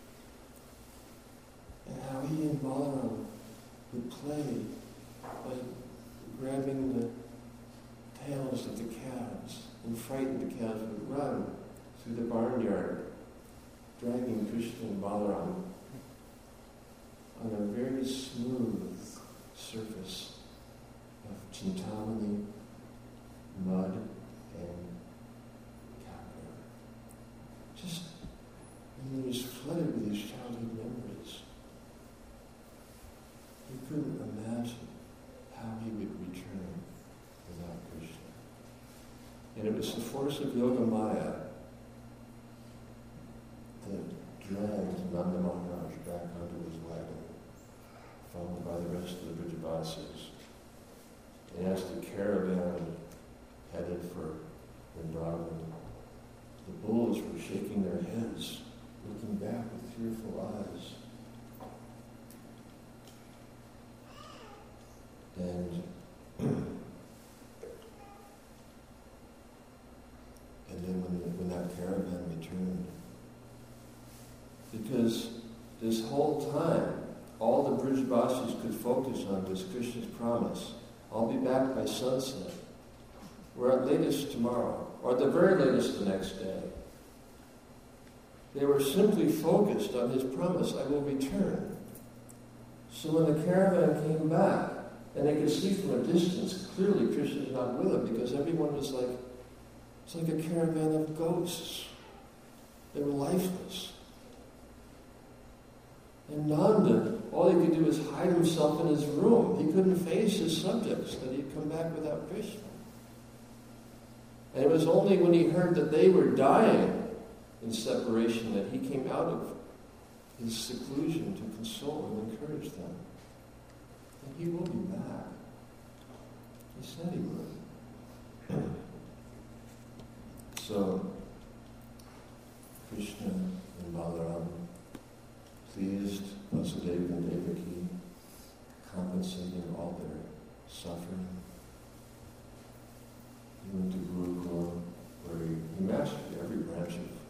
And how he and Balaram would play by grabbing the tails of the calves, and frightened the calves would run through the barnyard, dragging Krishna and Balaram on a very smooth surface of Chintamani, mud, and copper. Just, and he was flooded with these childhood memories. He couldn't imagine how he would return without Krishna. And it was the force of Yoga Maya that dragged Nanda Maharaj back onto his wagon, followed by the rest of the Brajavasis. And as the caravan headed for Vrindavan, the bulls were shaking their heads, looking back with fearful eyes. And and then when, when that caravan returned, because this whole time, all the Brajavasis could focus on was Krishna's promise. I'll be back by sunset, or at latest tomorrow, or at the very latest the next day. They were simply focused on his promise, I will return. So when the caravan came back, and they could see from a distance, clearly Krishna's not with them, because everyone was like, it's like a caravan of ghosts. They were lifeless. And Nanda, all he could do was hide himself in his room. He couldn't face his subjects, that he'd come back without Krishna. And it was only when he heard that they were dying in separation that he came out of his seclusion to console and encourage them. And he will be back. He said he would. So, Krishna and Balaram pleased Vasudeva and Devaki, compensating all their suffering. He went to Gurukula, where he, he mastered every branch of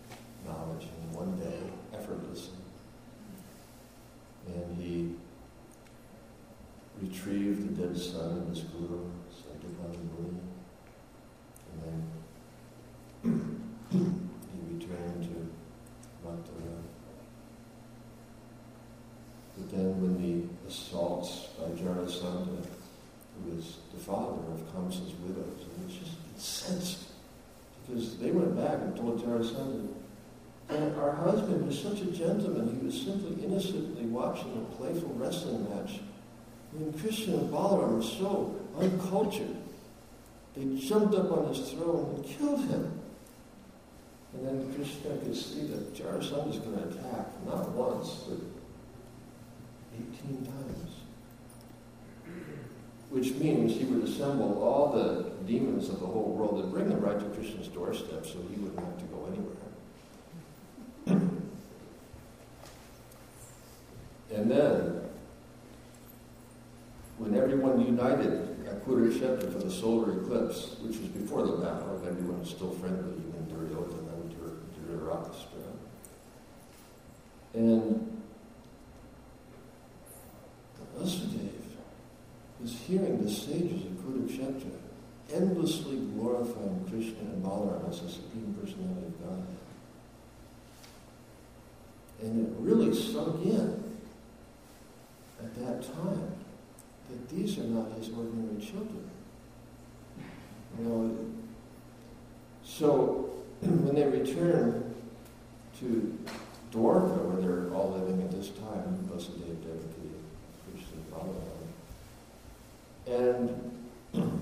they went back and told Jarasandha, and our husband was such a gentleman, he was simply innocently watching a playful wrestling match. When Krishna and Balaram were so uncultured, they jumped up on his throne and killed him. And then Krishna could see that Jarasandha was going to attack, not once, but eighteen times. Which means he would assemble all the demons of the whole world and bring them right to Krishna's doorstep so he wouldn't have to go anywhere. And then, when everyone united at Kurukshetra for the solar eclipse, which was before the battle, if everyone was still friendly, even Duryodhana and Dhritarashtra. And Vasudeva was hearing the sages of Kurukshetra endlessly glorifying Krishna and Balaram as the Supreme Personality of Godhead. And it really sunk in at that time that these are not his ordinary children. You know, so when they return to Dwarka, where they're all living at this time, Vasudeva, Devaki, Krishna, Balaram, and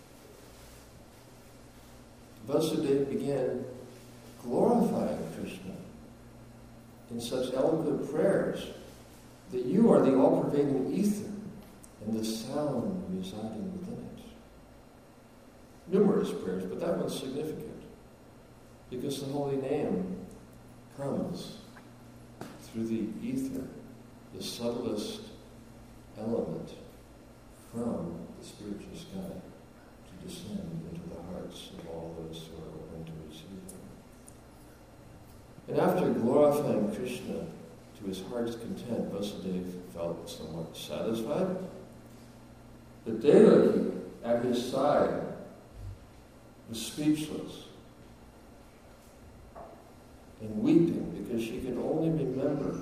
Vasudeva began glorifying Krishna in such eloquent prayers that you are the all-pervading ether and the sound residing within it. Numerous prayers, but that one's significant because the holy name comes through the ether, the subtlest element from the spiritual sky to descend into the hearts of all those who are open to receive them. And after glorifying Krishna to his heart's content, Vasudeva felt somewhat satisfied. But Devaki, at his side, was speechless and weeping because she could only remember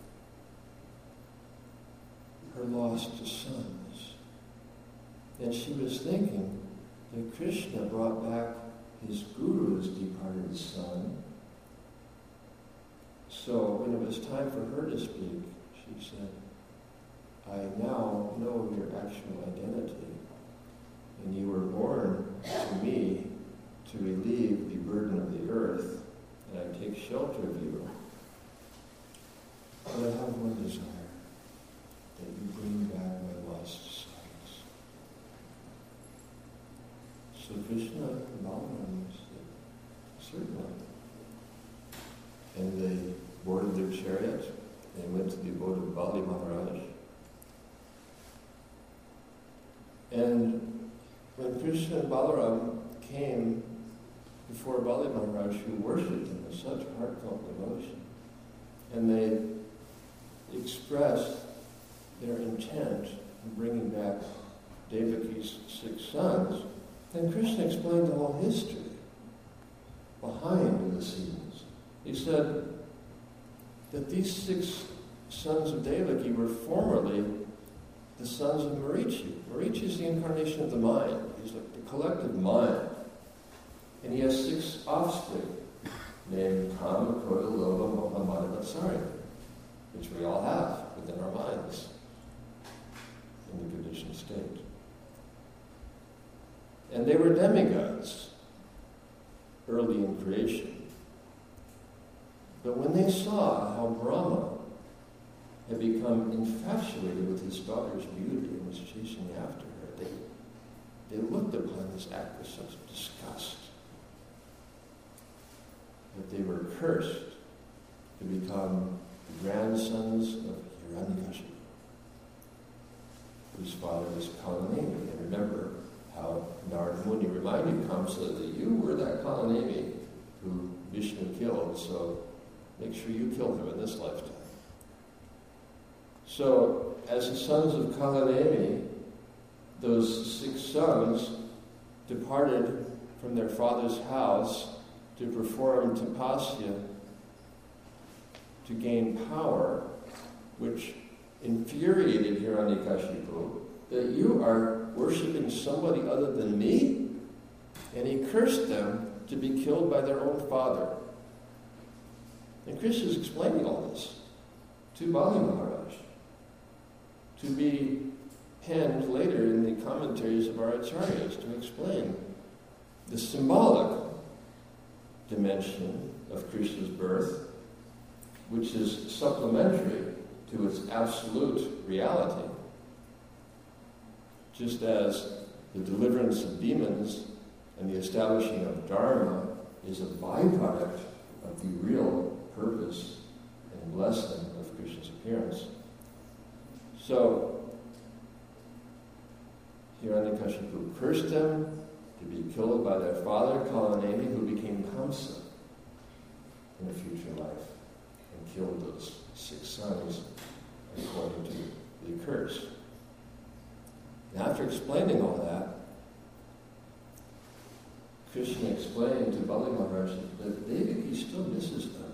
her lost sons. And she was thinking that Krishna brought back his guru's departed son. So when it was time for her to speak, she said, I now know your actual identity, and you were born to me to relieve the burden of the earth, and I take shelter of you. But I have one desire, that you bring back my lost sons. So Krishna and Balaram said, certainly. And they boarded their chariot and went to the abode of Bali Maharaj. And when Krishna and Balaram came before Bali Maharaj, who worshipped him with such heartfelt devotion, and they expressed their intent in bringing back Devaki's six sons, then Krishna explained the whole history behind the scenes. He said that these six sons of Devaki were formerly the sons of Marichi. Marichi is the incarnation of the mind. He's like the collective mind. And he has six offspring named Kama, Krodha, Lobha, Moha, Mada, Matsarya, which we all have within our minds in the conditioned state. And they were demigods early in creation. But when they saw how Brahma had become infatuated with his daughter's beauty and was chasing after her, they, they looked upon this act with such disgust that they were cursed to become the grandsons of Hiranyakashipu, whose father was Kalanemi. And remember how Narada Muni reminded Kamsa that you were that Kalanemi who Vishnu killed, so make sure you kill him in this lifetime. So, as the sons of Kalanemi, those six sons departed from their father's house to perform tapasya to gain power, which infuriated Hiranyakashipu, that you are worshipping somebody other than me? And he cursed them to be killed by their own father. And Krishna is explaining all this to Bali Maharaj, to be penned later in the commentaries of our acharyas to explain the symbolic dimension of Krishna's birth, which is supplementary to its absolute reality. Just as the deliverance of demons and the establishing of Dharma is a byproduct of the real purpose and blessing of Krishna's appearance. So, Hiranyakashipu cursed them to be killed by their father, Kalaneni, who became Kamsa in a future life and killed those six sons according to the curse. And after explaining all that, Krishna explained to Bali Maharaj that Devaki still misses them.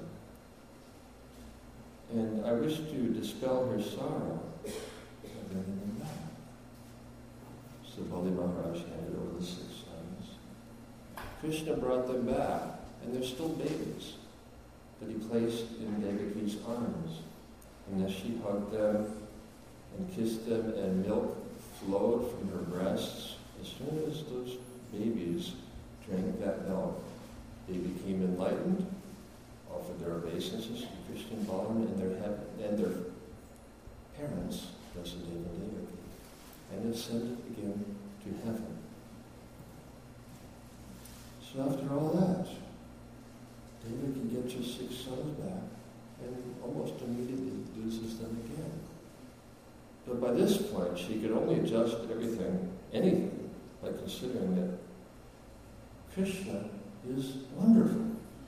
And I wish to dispel her sorrow by bringing them back. So Bali Maharaj handed over the six sons. Krishna brought them back, and they're still babies that he placed in Devaki's arms. And as she hugged them and kissed them, and milk flowed from her breasts, as soon as those babies drank that milk, they became enlightened, offered their obeisances to Krishna and Balaram and their, heaven, and their parents, Vasudeva and Devaki, and ascended again to heaven. So after all that, Devaki gets her six sons back and almost immediately loses them again. But by this point, she could only adjust everything, anything, by considering that Krishna is wonderful.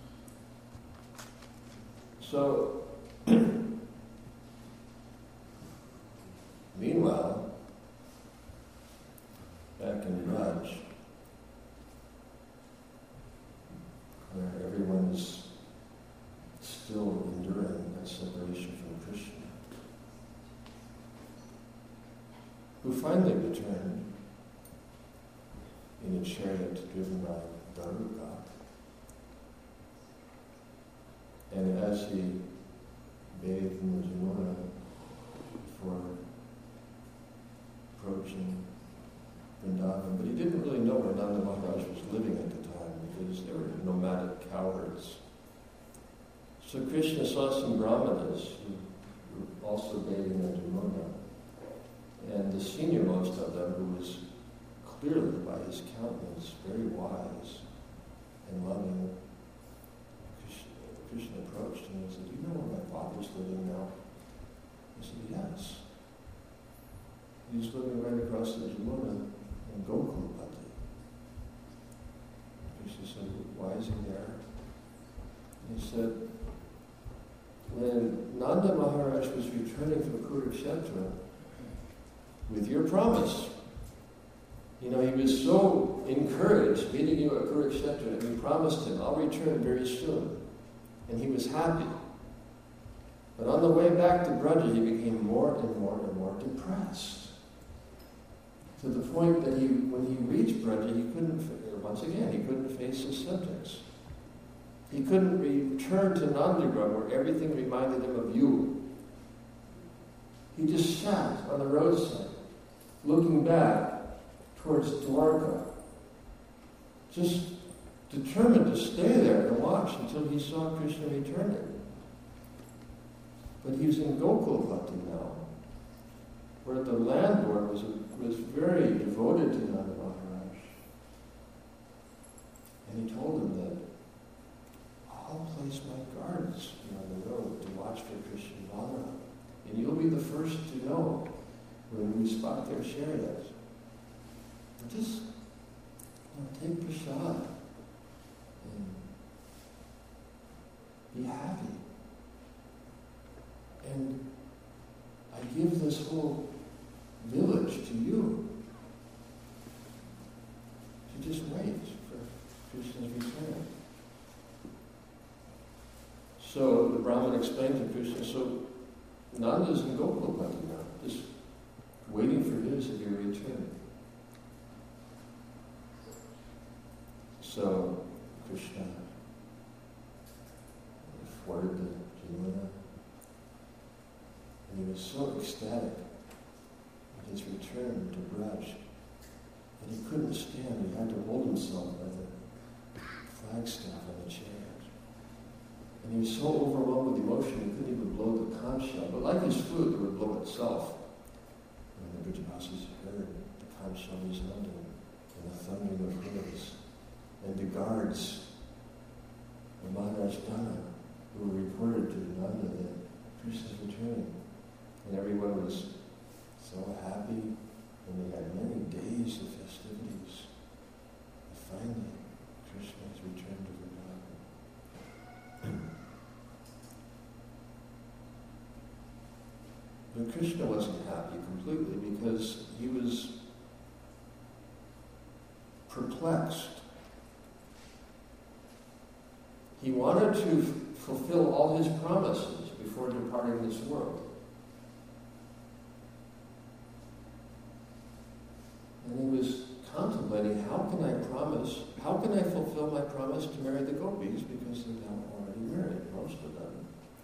So, meanwhile, back in Raj, where everyone's still enduring that separation from Krishna, who finally returned in a chariot driven by Garuda. And as he bathed in the Jamuna before approaching Vrindavan, but he didn't really know where Nanda Maharaj was living at the time because they were nomadic cowherds. So Krishna saw some brahmanas who were also bathing in the Jamuna. And the seniormost of them, who was clearly by his countenance very wise and loving, Krishna, Krishna approached him and said, "Do you know where my father's living now?" He said, "Yes. He's living right across the Jamuna in Gokulapati." Krishna said, "Why is he there?" And he said, "When Nanda Maharaj was returning from Kurukshetra, with your promise. You know, he was so encouraged meeting you at Kurukshetra, and you promised him, I'll return very soon. And he was happy. But on the way back to Braja, he became more and more and more depressed. To the point that he, when he reached Braja, he couldn't, once again, he couldn't face his subjects. He couldn't return to Nandigram, where everything reminded him of you. He just sat on the roadside, looking back towards Dwarka, just determined to stay there and watch until he saw Krishna returning. But he was in Gokulapati now, where the landlord was, was very devoted to Nanda Maharaj. And he told him that, I'll place my guards on the road to watch for Krishna and Balaram. And you'll be the first to know when we spot their chariots. And just you know, take prasad and be happy. And I give this whole village to you to just wait for Krishna's return. So the Brahmin explained to Krishna, so Nanda's in Gokulapati now, just waiting for his to be returned. So Krishna forded the Yamuna. And he was so ecstatic at his return to Braj that he couldn't stand. He had to hold himself by the flagstaff on the chariot. And he was so overwhelmed with emotion he couldn't even blow the conch shell. But like his flute, it would blow itself. And the Brajavasis heard the conch shell resounding and the thundering of hooves. And the guards of Maharaj Dana, who reported to Nanda that Krishna's returning. And everyone was so happy, and they had many days of festivities. And finally, Krishna has returned to Vrindavan. But Krishna wasn't happy completely because he was perplexed. He wanted to f- fulfill all his promises before departing this world. And he was contemplating, how can I promise, how can I fulfill my promise to marry the gopis, because they're now already married, most of them.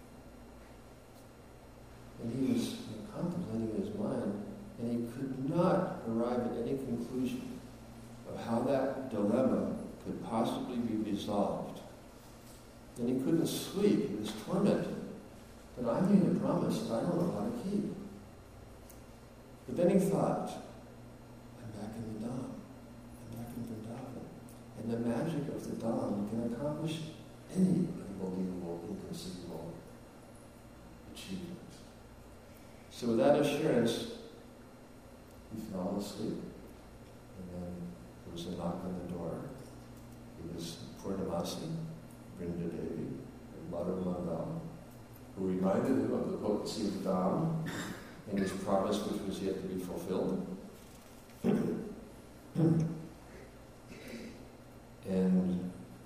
And he was you know, contemplating in his mind, and he could not arrive at any conclusion of how that dilemma could possibly be resolved. And he couldn't sleep, he was tormented. And I made a promise that I don't know how to keep. But then he thought, I'm back in the Dham. I'm back in Vrindavan. And the magic of the Dham can accomplish any unbelievable, inconceivable achievement. So with that assurance, he fell asleep. And then there was a knock on the door. It was Purnamasi, Vrinda Devi, and Madhav Mandal, who reminded him of the potency of the Dham and his promise which was yet to be fulfilled. And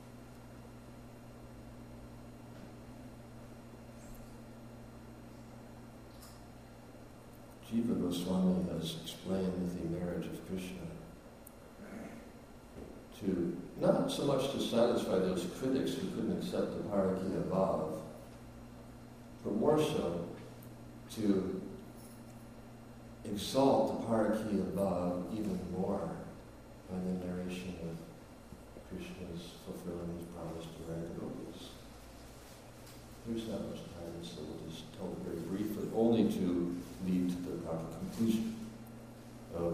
Jiva Goswami has explained the marriage of Krishna to, not so much to satisfy those critics who couldn't accept the Parakiya Bhav, but more so to exalt the Parakiya Bhav even more by the narration of Krishna's fulfilling his promise to marry the gopis. There's not much time, so we'll just tell it very briefly, only to lead to the proper conclusion of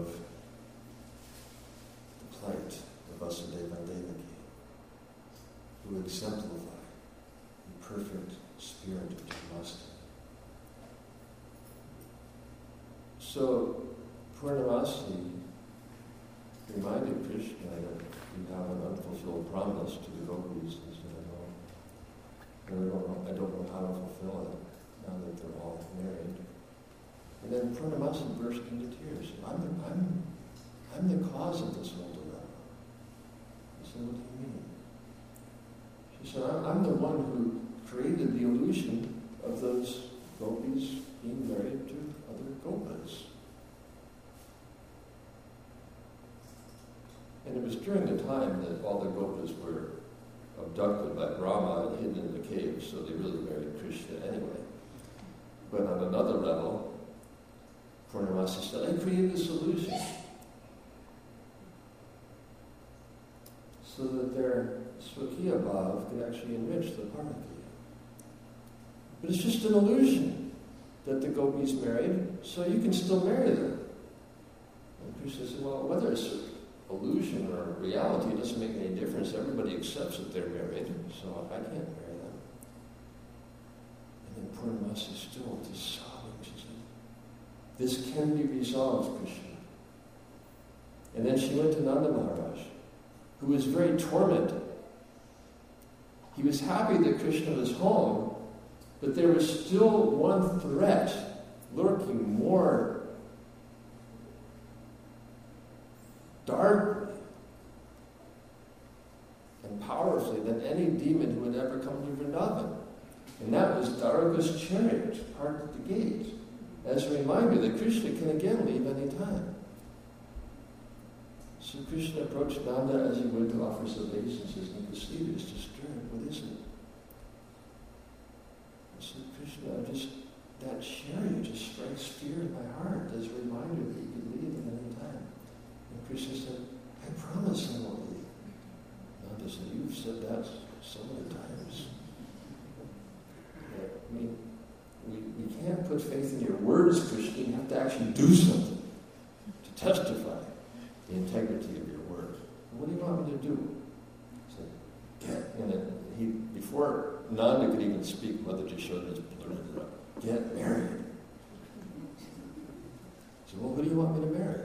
the plight of Vasudeva and Devaki, who exemplify the perfect spirit of Janmashtami. So, Purnamasi reminded Krishna that you have an unfulfilled promise to the gopis, and said, I don't know, I don't know how to fulfill it now that they're all married. And then Purnamasi burst into tears. I'm the, I'm, I'm the cause of this whole dilemma. I said, what do you mean? She said, I'm, I'm the one who created the illusion of those gopis being married to other gopas. And it was during the time that all the gopas were abducted by Brahma and hidden in the cave, so they really married Krishna anyway. But on another level, Purnamasi said, I created this illusion so that their Swakiya Bhav could actually enrich the Parakiya. But it's just an illusion that the gopis married, so you can still marry them. And Krishna said, well, whether it's an illusion or reality, it doesn't make any difference. Everybody accepts that they're married, so I can't marry them. And then Purnamasi still just sobbing. She said, this can be resolved, Krishna. And then she went to Nanda Maharaj, who was very tormented. He was happy that Krishna was home, but there was still one threat lurking more darkly and powerfully than any demon who had ever come to Vrindavan. And that was Dwaraka's chariot parked at the gate, as a reminder that Krishna can again leave any time. So So Krishna approached Nanda as he went to offer obeisance, and Vasudha is disturbed. What is it? I said, Krishna, I just, that chariot just strikes fear in my heart as a reminder that you could leave at any time. And Krishna said, I promise I won't leave. Nanda said, you've said that so many times. Yeah, I mean, we, we can't put faith in your words, Krishna. You have to actually do something to testify the integrity of your word. What do you want me to do? He said, get in it. He, before Nanda could even speak, Mother Yashoda just blurted it up. Get married. He said, well, who do you want me to marry?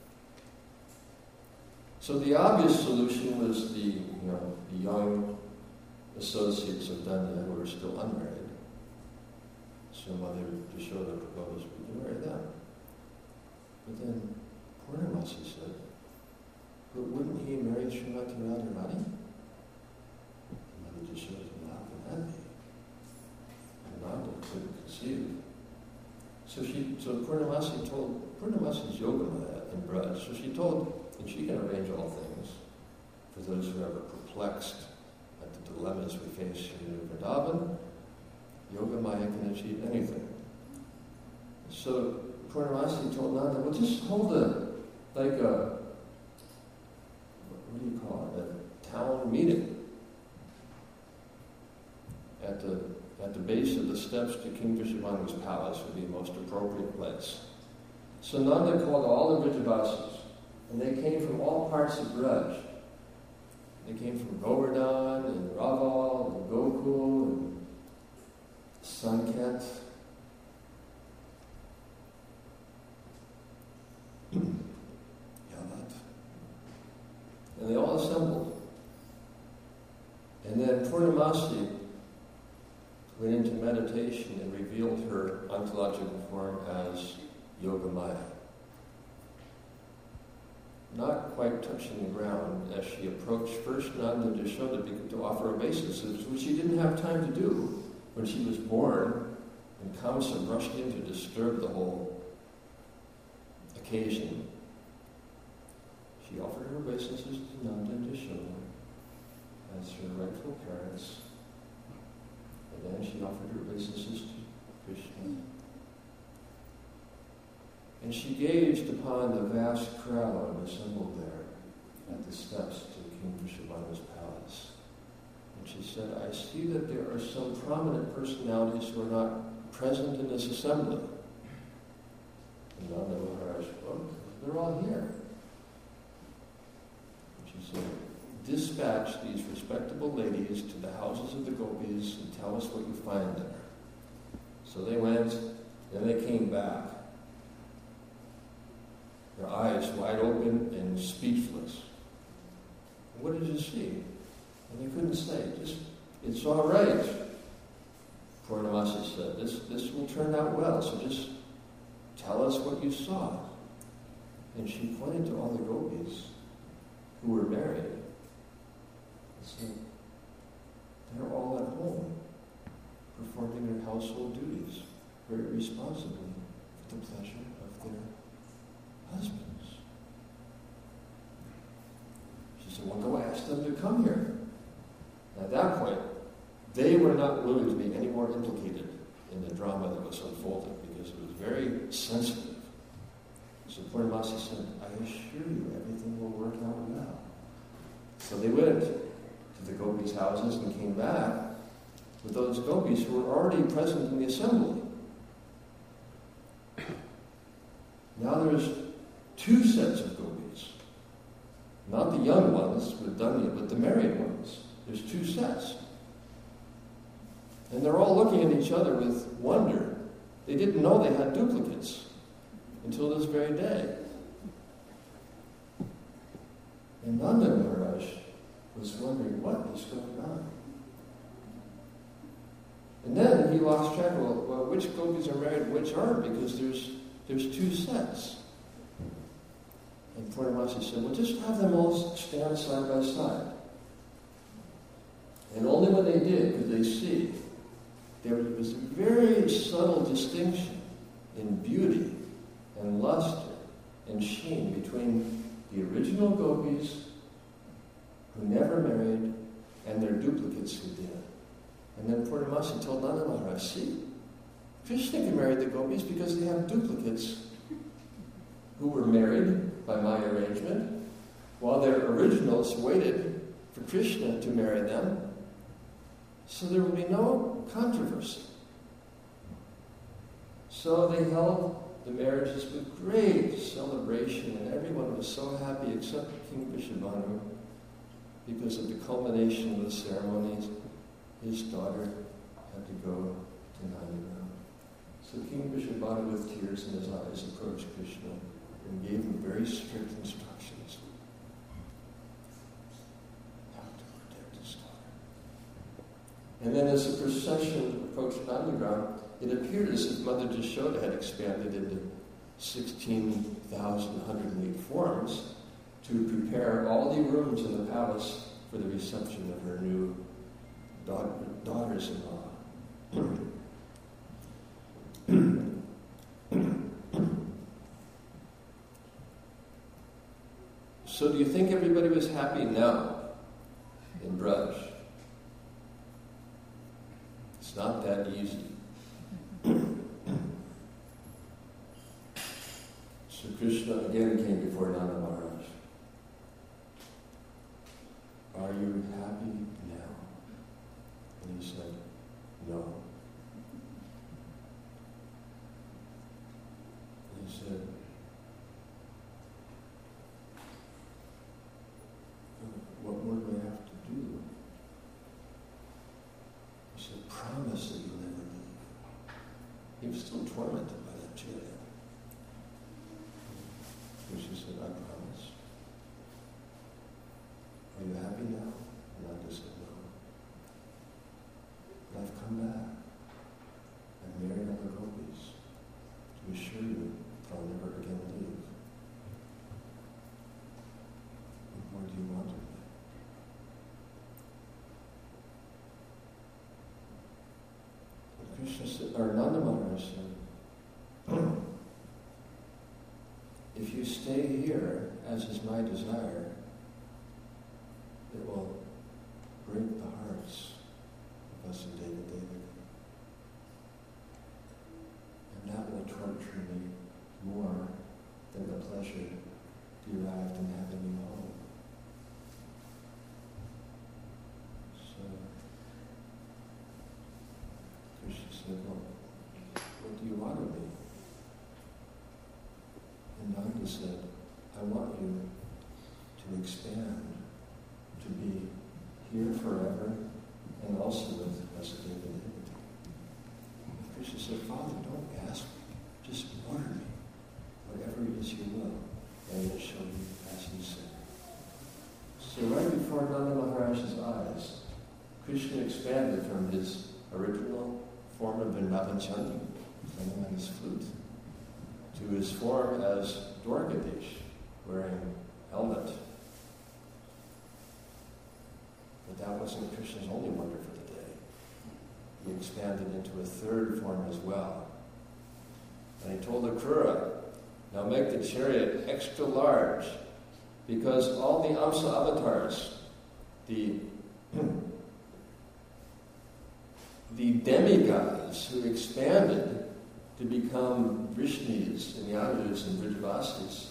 So the obvious solution was the, you know, the young associates of Danda who were still unmarried. So Mother Yashoda proposed we can marry them. But then Purnamasi said, but wouldn't he marry Srimati Radharani? Mother Yashoda said, well, how can that be? And Nanda couldn't conceive. So she, so Purnamasi told, Purnamasi's Yogamaya in Braj, so she told, and she can arrange all things for those who are ever perplexed at the dilemmas we face here in Vrindavan. Yogamaya can achieve anything. So Purnamasi told Nanda, well, just hold a, like a, what do you call it, a town meeting at the at the base of the steps to King Vrishabhanu's palace would be the most appropriate place. So Nanda called all the Vrijavasis, and they came from all parts of Braj. They came from Govardhan and Raval and Gokul and Sanket. Yavat. And they all assembled. And then Purnamasi went into meditation and revealed her ontological form as Yogamaya. Not quite touching the ground as she approached first Nanda Yashoda to offer obeisances, which she didn't have time to do when she was born, and Kamsa rushed in to disturb the whole occasion. She offered her obeisances to Nanda and Yashoda as her rightful parents, and then she offered her obeisances to Krishna. And she gazed upon the vast crowd assembled there at the steps to King Vrishabhanu's palace. And she said, I see that there are some prominent personalities who are not present in this assembly. And Nanda Maharaj, well, they're all here. And she said, dispatch these respectable ladies to the houses of the gopis and tell us what you find there. So they went, and they came back, their eyes wide open and speechless. What did you see? And they couldn't say. Just, it's all right, Purnamasi said. This, this will turn out well, so just tell us what you saw. And she pointed to all the gopis who were married and said, they're all at home, performing their household duties very responsibly for the pleasure of their husbands. She said, well, go ask them to come here. At that point, they were not willing to be any more implicated in the drama that was unfolding because it was very sensitive. So Purnamasi said, I assure you everything will work out well. So they went to the gopis' houses and came back with those gopis who were already present in the assembly. Now there's two sets of gopis. Not the young ones with Danya, but the married ones. There's two sets. And they're all looking at each other with wonder. They didn't know they had duplicates until this very day. And Nanda Maharaj was wondering what is going on. And then he lost track of, well, well, which gopis are married and which aren't, because there's there's two sets. And Purnamasi said, well, just have them all stand side by side. And only when they did could they see there was a very subtle distinction in beauty and luster and sheen between the original gopis who never married and their duplicates who did. And then Purnamasi told Nanda Maharaj, see, Krishna can marry the gopis because they have duplicates who were married by my arrangement, while their originals waited for Krishna to marry them, so there would be no controversy. So they held the marriages with great celebration, and everyone was so happy except King Vrishabhanu, because at the culmination of the ceremonies, his daughter had to go to Nandigram. So King Vrishabhanu, with tears in his eyes, approached Krishna and gave him very strict instructions how to protect his daughter. And then as the procession approached Nandigram, it appeared as if Mother Jashoda had expanded into sixteen thousand one hundred eight forms to prepare all the rooms in the palace for the reception of her new daughter, daughters-in-law. So do you think everybody was happy? No. In Braj. It's not that easy. So Krishna again came before Nanda Maharaj. Are you happy now? And he said, no. And he said, what more do I have to do? He said, promise that you'll never leave. He was still tormented by that chariot. And she said, I promise. Are you happy now? And Nanda said, no. But I've come back. I've married all the gopis to assure you that I'll never again leave. What more do you want of me? Krishna said, or Nanda Maharaj said, if you stay here, as is my desire, it will break the hearts of us and David David. And that will torture me more than the pleasure derived in having you home. So Krishna said, well, what do you want of me? And Nanda said, I want you to expand, to be here forever, and also with Vasudeva Devaki. And Krishna said, Father, don't ask me, just order me. Whatever it is you will, and it shall be as you say. So right before Nanda Maharaj's eyes, Krishna expanded from his original form of Vrindavan chanting, playing on his flute, to his form as Dwarkadish, wearing helmet. But that wasn't Krishna's only wonder for the day. He expanded into a third form as well. And he told Akrura, now make the chariot extra large, because all the Amsa avatars, the the demigods who expanded to become Vrishnis and Yadus and Vrijavasis,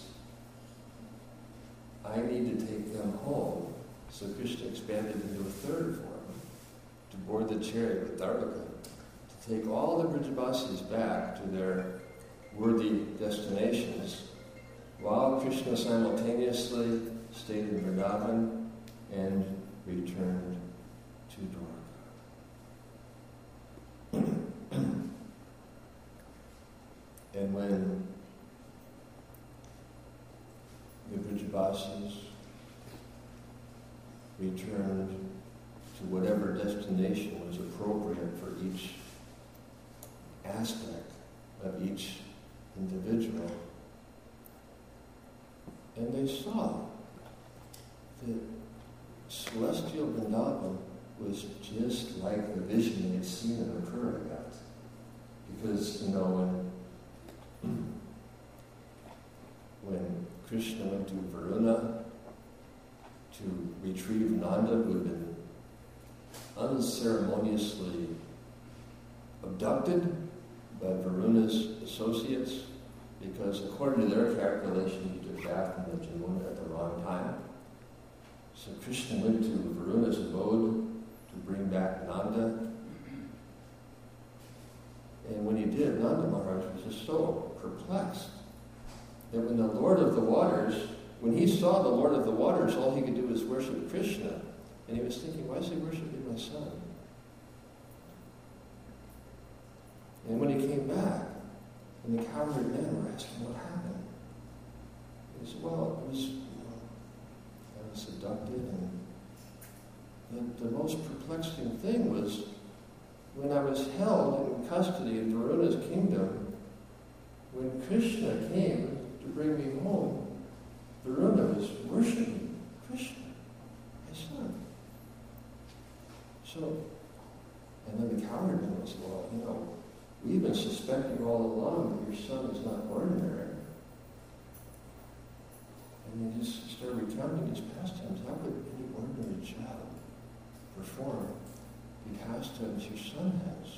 I need to take them home. So Krishna expanded into a third form to board the chariot with Darbhaka, to take all the Vrijavasis back to their worthy destinations, while Krishna simultaneously stayed in Vrindavan and returned to Dwarka. And when the Vrijavasis returned to whatever destination was appropriate for each aspect of each individual, and they saw that celestial Vrindavan was just like the vision they had seen in Akrura Ghat. Because, you know, when, when Krishna went to Varuna to retrieve Nanda, who had been unceremoniously abducted by Varuna's associates, because according to their calculation, he took bath in the Jamuna at the wrong time. So Krishna went to Varuna's abode to bring back Nanda. And when he did, Nanda Maharaj was just so perplexed that when the Lord of the Waters, when he saw the Lord of the Waters, all he could do was worship Krishna. And he was thinking, why is he worshiping my son? And when he came back, and the cowherd men were asking what happened, he said, well, it was, you know, I was abducted, and the, the most perplexing thing was when I was held in custody in Varuna's kingdom, when Krishna came to bring me home, Varuna was worshiping Krishna, my son. So, and then the cowherd man was, well, you know, we've been suspecting all along that your son is not ordinary. And he just started recounting his pastimes. How could any ordinary child perform the pastimes your son has?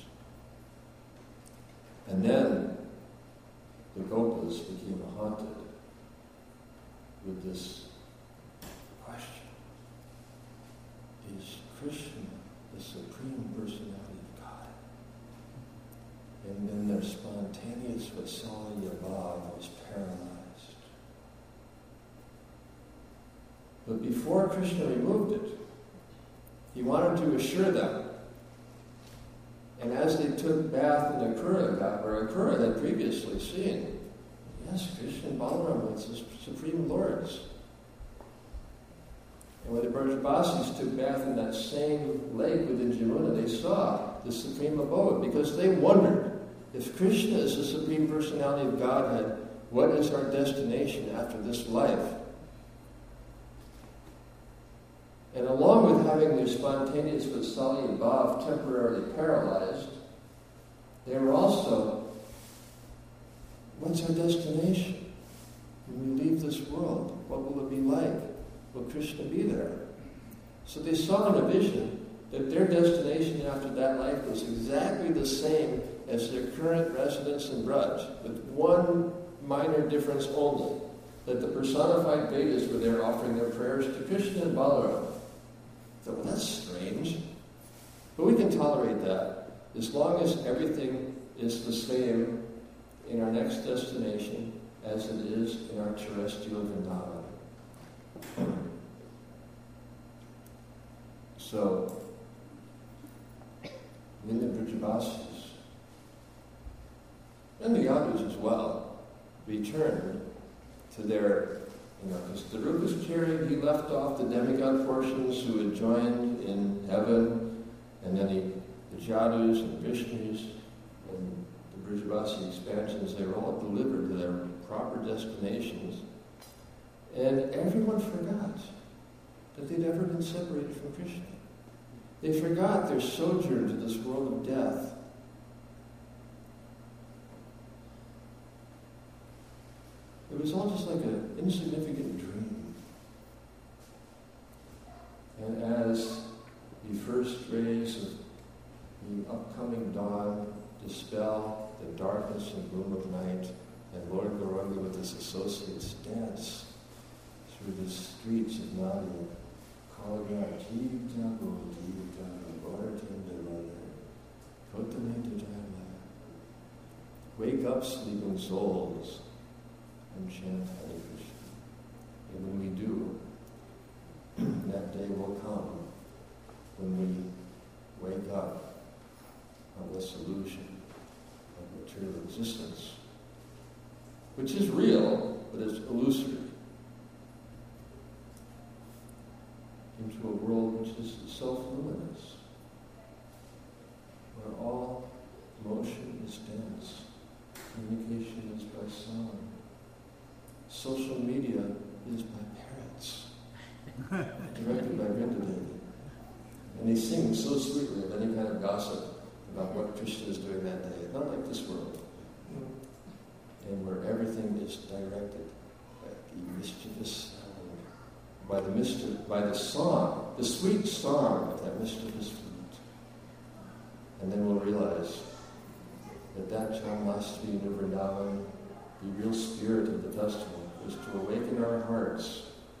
And then the Gopas became haunted with this question. Is Krishna the Supreme Personality of God? And then their spontaneous Vatsalya Bhava was paralyzed. But before Krishna removed it, he wanted to assure them. And as they took bath in Akura Ghat, where Akura had previously seen, yes, Krishna and Balaram were the Supreme Lords. And when the Brajavasis took bath in that same lake within Jamuna, they saw the Supreme Abode, because they wondered, if Krishna is the Supreme Personality of Godhead, what is our destination after this life? And along with having their spontaneous Vatsalya Bhava temporarily paralyzed, they were also, what's our destination? When we leave this world, what will it be like? Will Krishna be there? So they saw in a vision that their destination after that life was exactly the same as their current residence in Braj, with one minor difference only, that the personified Vedas were there offering their prayers to Krishna and Balaram. So, well, that's strange. But we can tolerate that as long as everything is the same in our next destination as it is in our terrestrial Vrindavan. So, when the Brajavasis and the Yadus as well returned to their, you know, because the Rupachari, he left off the demigod portions who had joined in heaven, and then he, the Jadus and Vishnus and the Brajavasi expansions, they were all delivered to their proper destinations. And everyone forgot that they'd ever been separated from Krishna. They forgot their sojourn to this world of death. It was all just like an insignificant dream. And as the first rays of the upcoming dawn dispel the darkness and gloom of night, and Lord Gauranga with his associates dance through the streets of Nadia, calling out, Jivta Go, Jivta Go, Bharatindarana, Kotanitajana. Wake up, sleeping souls, and chant Hare Krishna. And when we do, that day will come when we wake up on this illusion of material existence, which is real, but is illusory, into a world which is self-luminous, where all motion is dance, communication is by sound, social media is by parrots, directed by Vrindadevi. And they sing so sweetly of any kind of gossip about what Krishna is doing that day, not like this world, and where everything is directed by the mischievous sound, by the mischief, by the song, the sweet song of that mischievous flute. And then we'll realize that that Janmashtami in Vrindavan, the real spirit of the festival, is to awaken our hearts,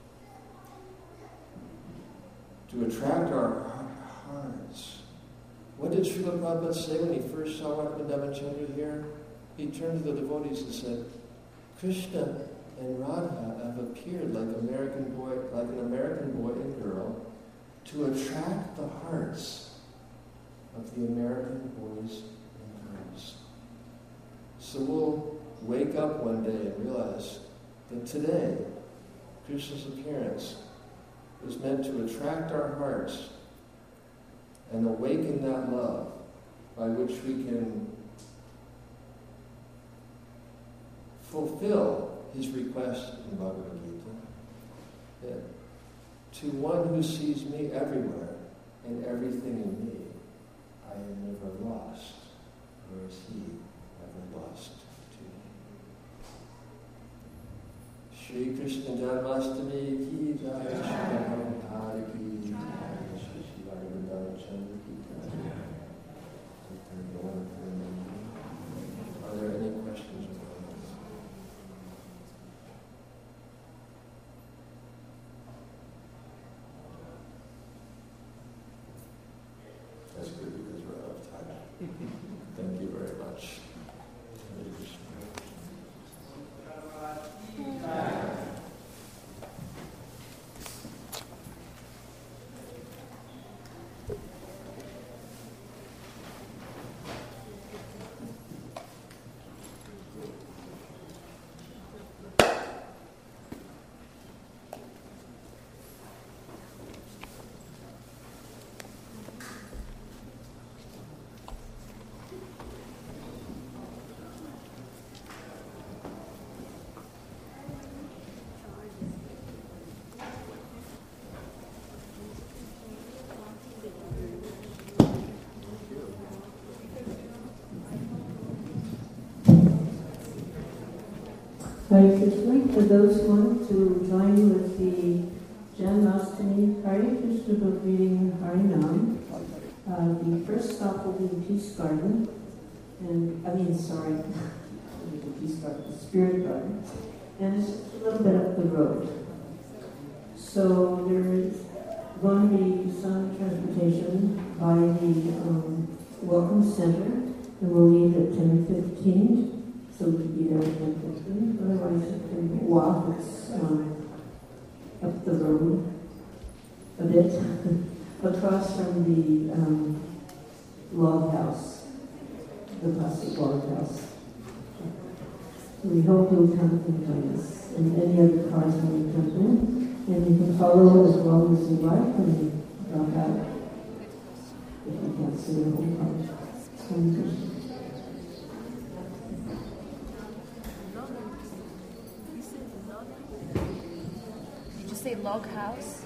to attract our hearts. What did Srila Prabhupada say when he first saw Radha Chandra here? He turned to the devotees and said, Krishna and Radha have appeared like American boy, like an American boy and girl, to attract the hearts of the American boys and girls. So we'll wake up one day and realize that today, Krishna's appearance is meant to attract our hearts and awaken that love by which we can fulfill his request in Bhagavad Gita, that to one who sees me everywhere and everything in me, I am never lost, nor is he ever lost to me. Shri Krishna Janmashtami ki jai, Shri Radha ki jai, Shri Radha Chandra ki jai. Are there any questions or comments? That's good because we're out of time. Thank you very much. Hare Krishna. Hare Krishna. For those who want to join with the Janmashtami Hare Krishna book reading Harinam, uh, the first stop will be the Peace Garden, and I mean, sorry, the Peace Garden, the Spirit Garden, and it's a little bit up the road. So there is going to be some transportation by the um, Welcome Center, and we'll leave at ten fifteen. So we could be there at ten fifteen. Otherwise, you can walk. It's um, up the road a bit, across from the um, log house, the plastic log house. We hope you'll come and join us, and any other cars when you come in. And you can follow as long as you like when you drop out, if you can't see the whole car. Say log house?